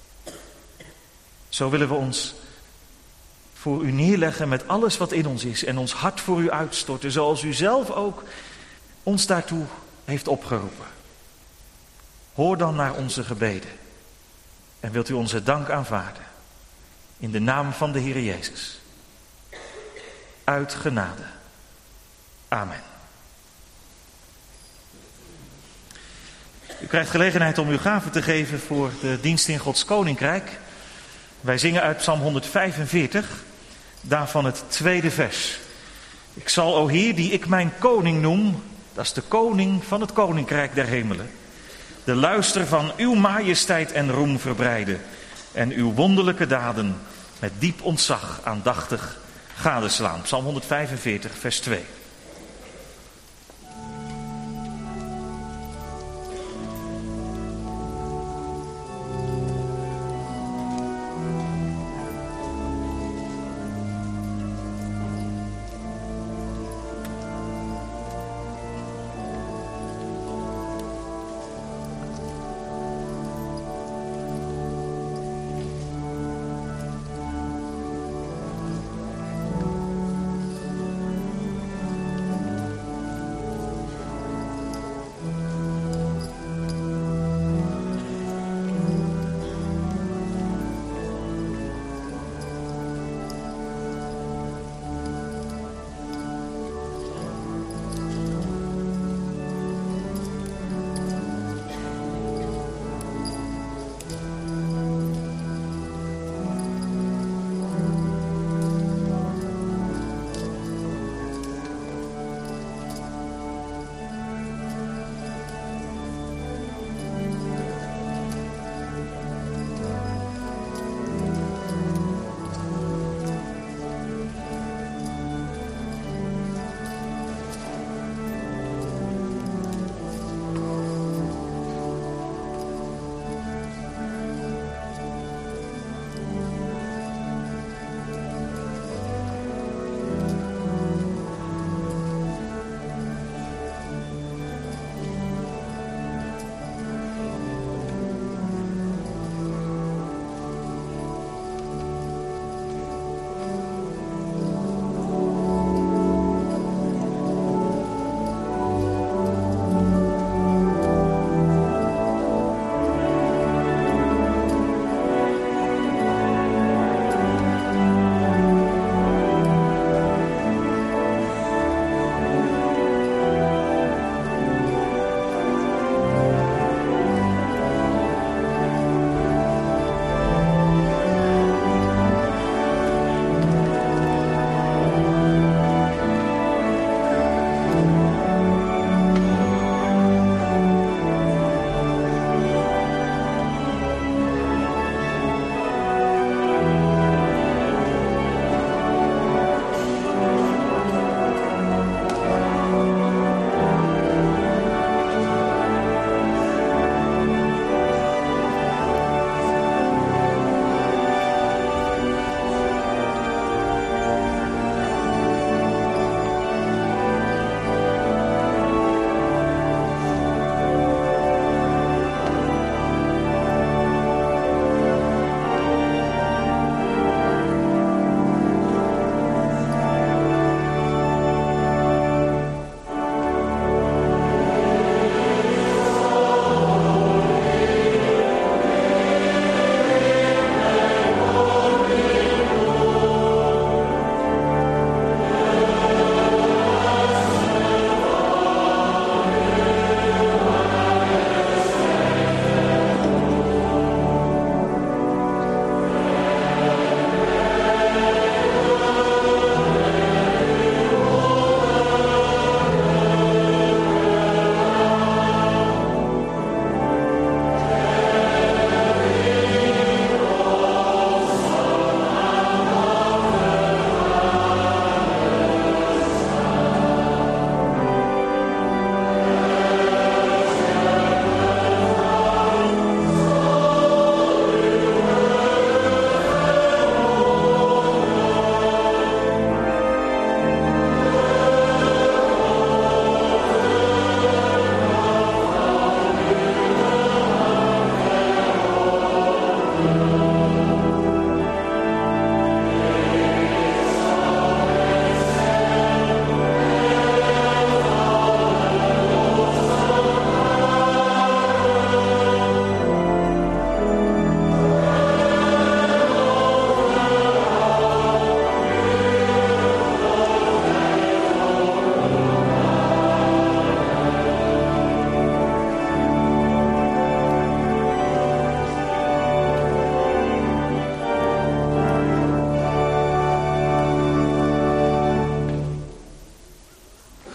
Zo willen we ons voor u neerleggen met alles wat in ons is en ons hart voor u uitstorten, zoals u zelf ook ons daartoe heeft opgeroepen. Hoor dan naar onze gebeden en wilt u onze dank aanvaarden. In de naam van de Heer Jezus. Uit genade. Amen. U krijgt gelegenheid om uw gaven te geven voor de dienst in Gods Koninkrijk. Wij zingen uit Psalm honderdvijfenveertig, daarvan het tweede vers. Ik zal, o Heer, die ik mijn koning noem, dat is de koning van het Koninkrijk der hemelen, de luister van uw majesteit en roem verbreiden en uw wonderlijke daden met diep ontzag aandachtig gadeslaan. Psalm honderdvijfenveertig, vers twee.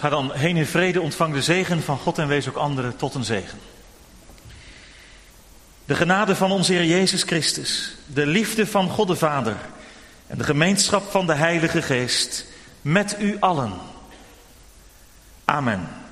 Ga dan heen in vrede, ontvang de zegen van God en wees ook anderen tot een zegen. De genade van onze Heer Jezus Christus, de liefde van God de Vader en de gemeenschap van de Heilige Geest met u allen. Amen.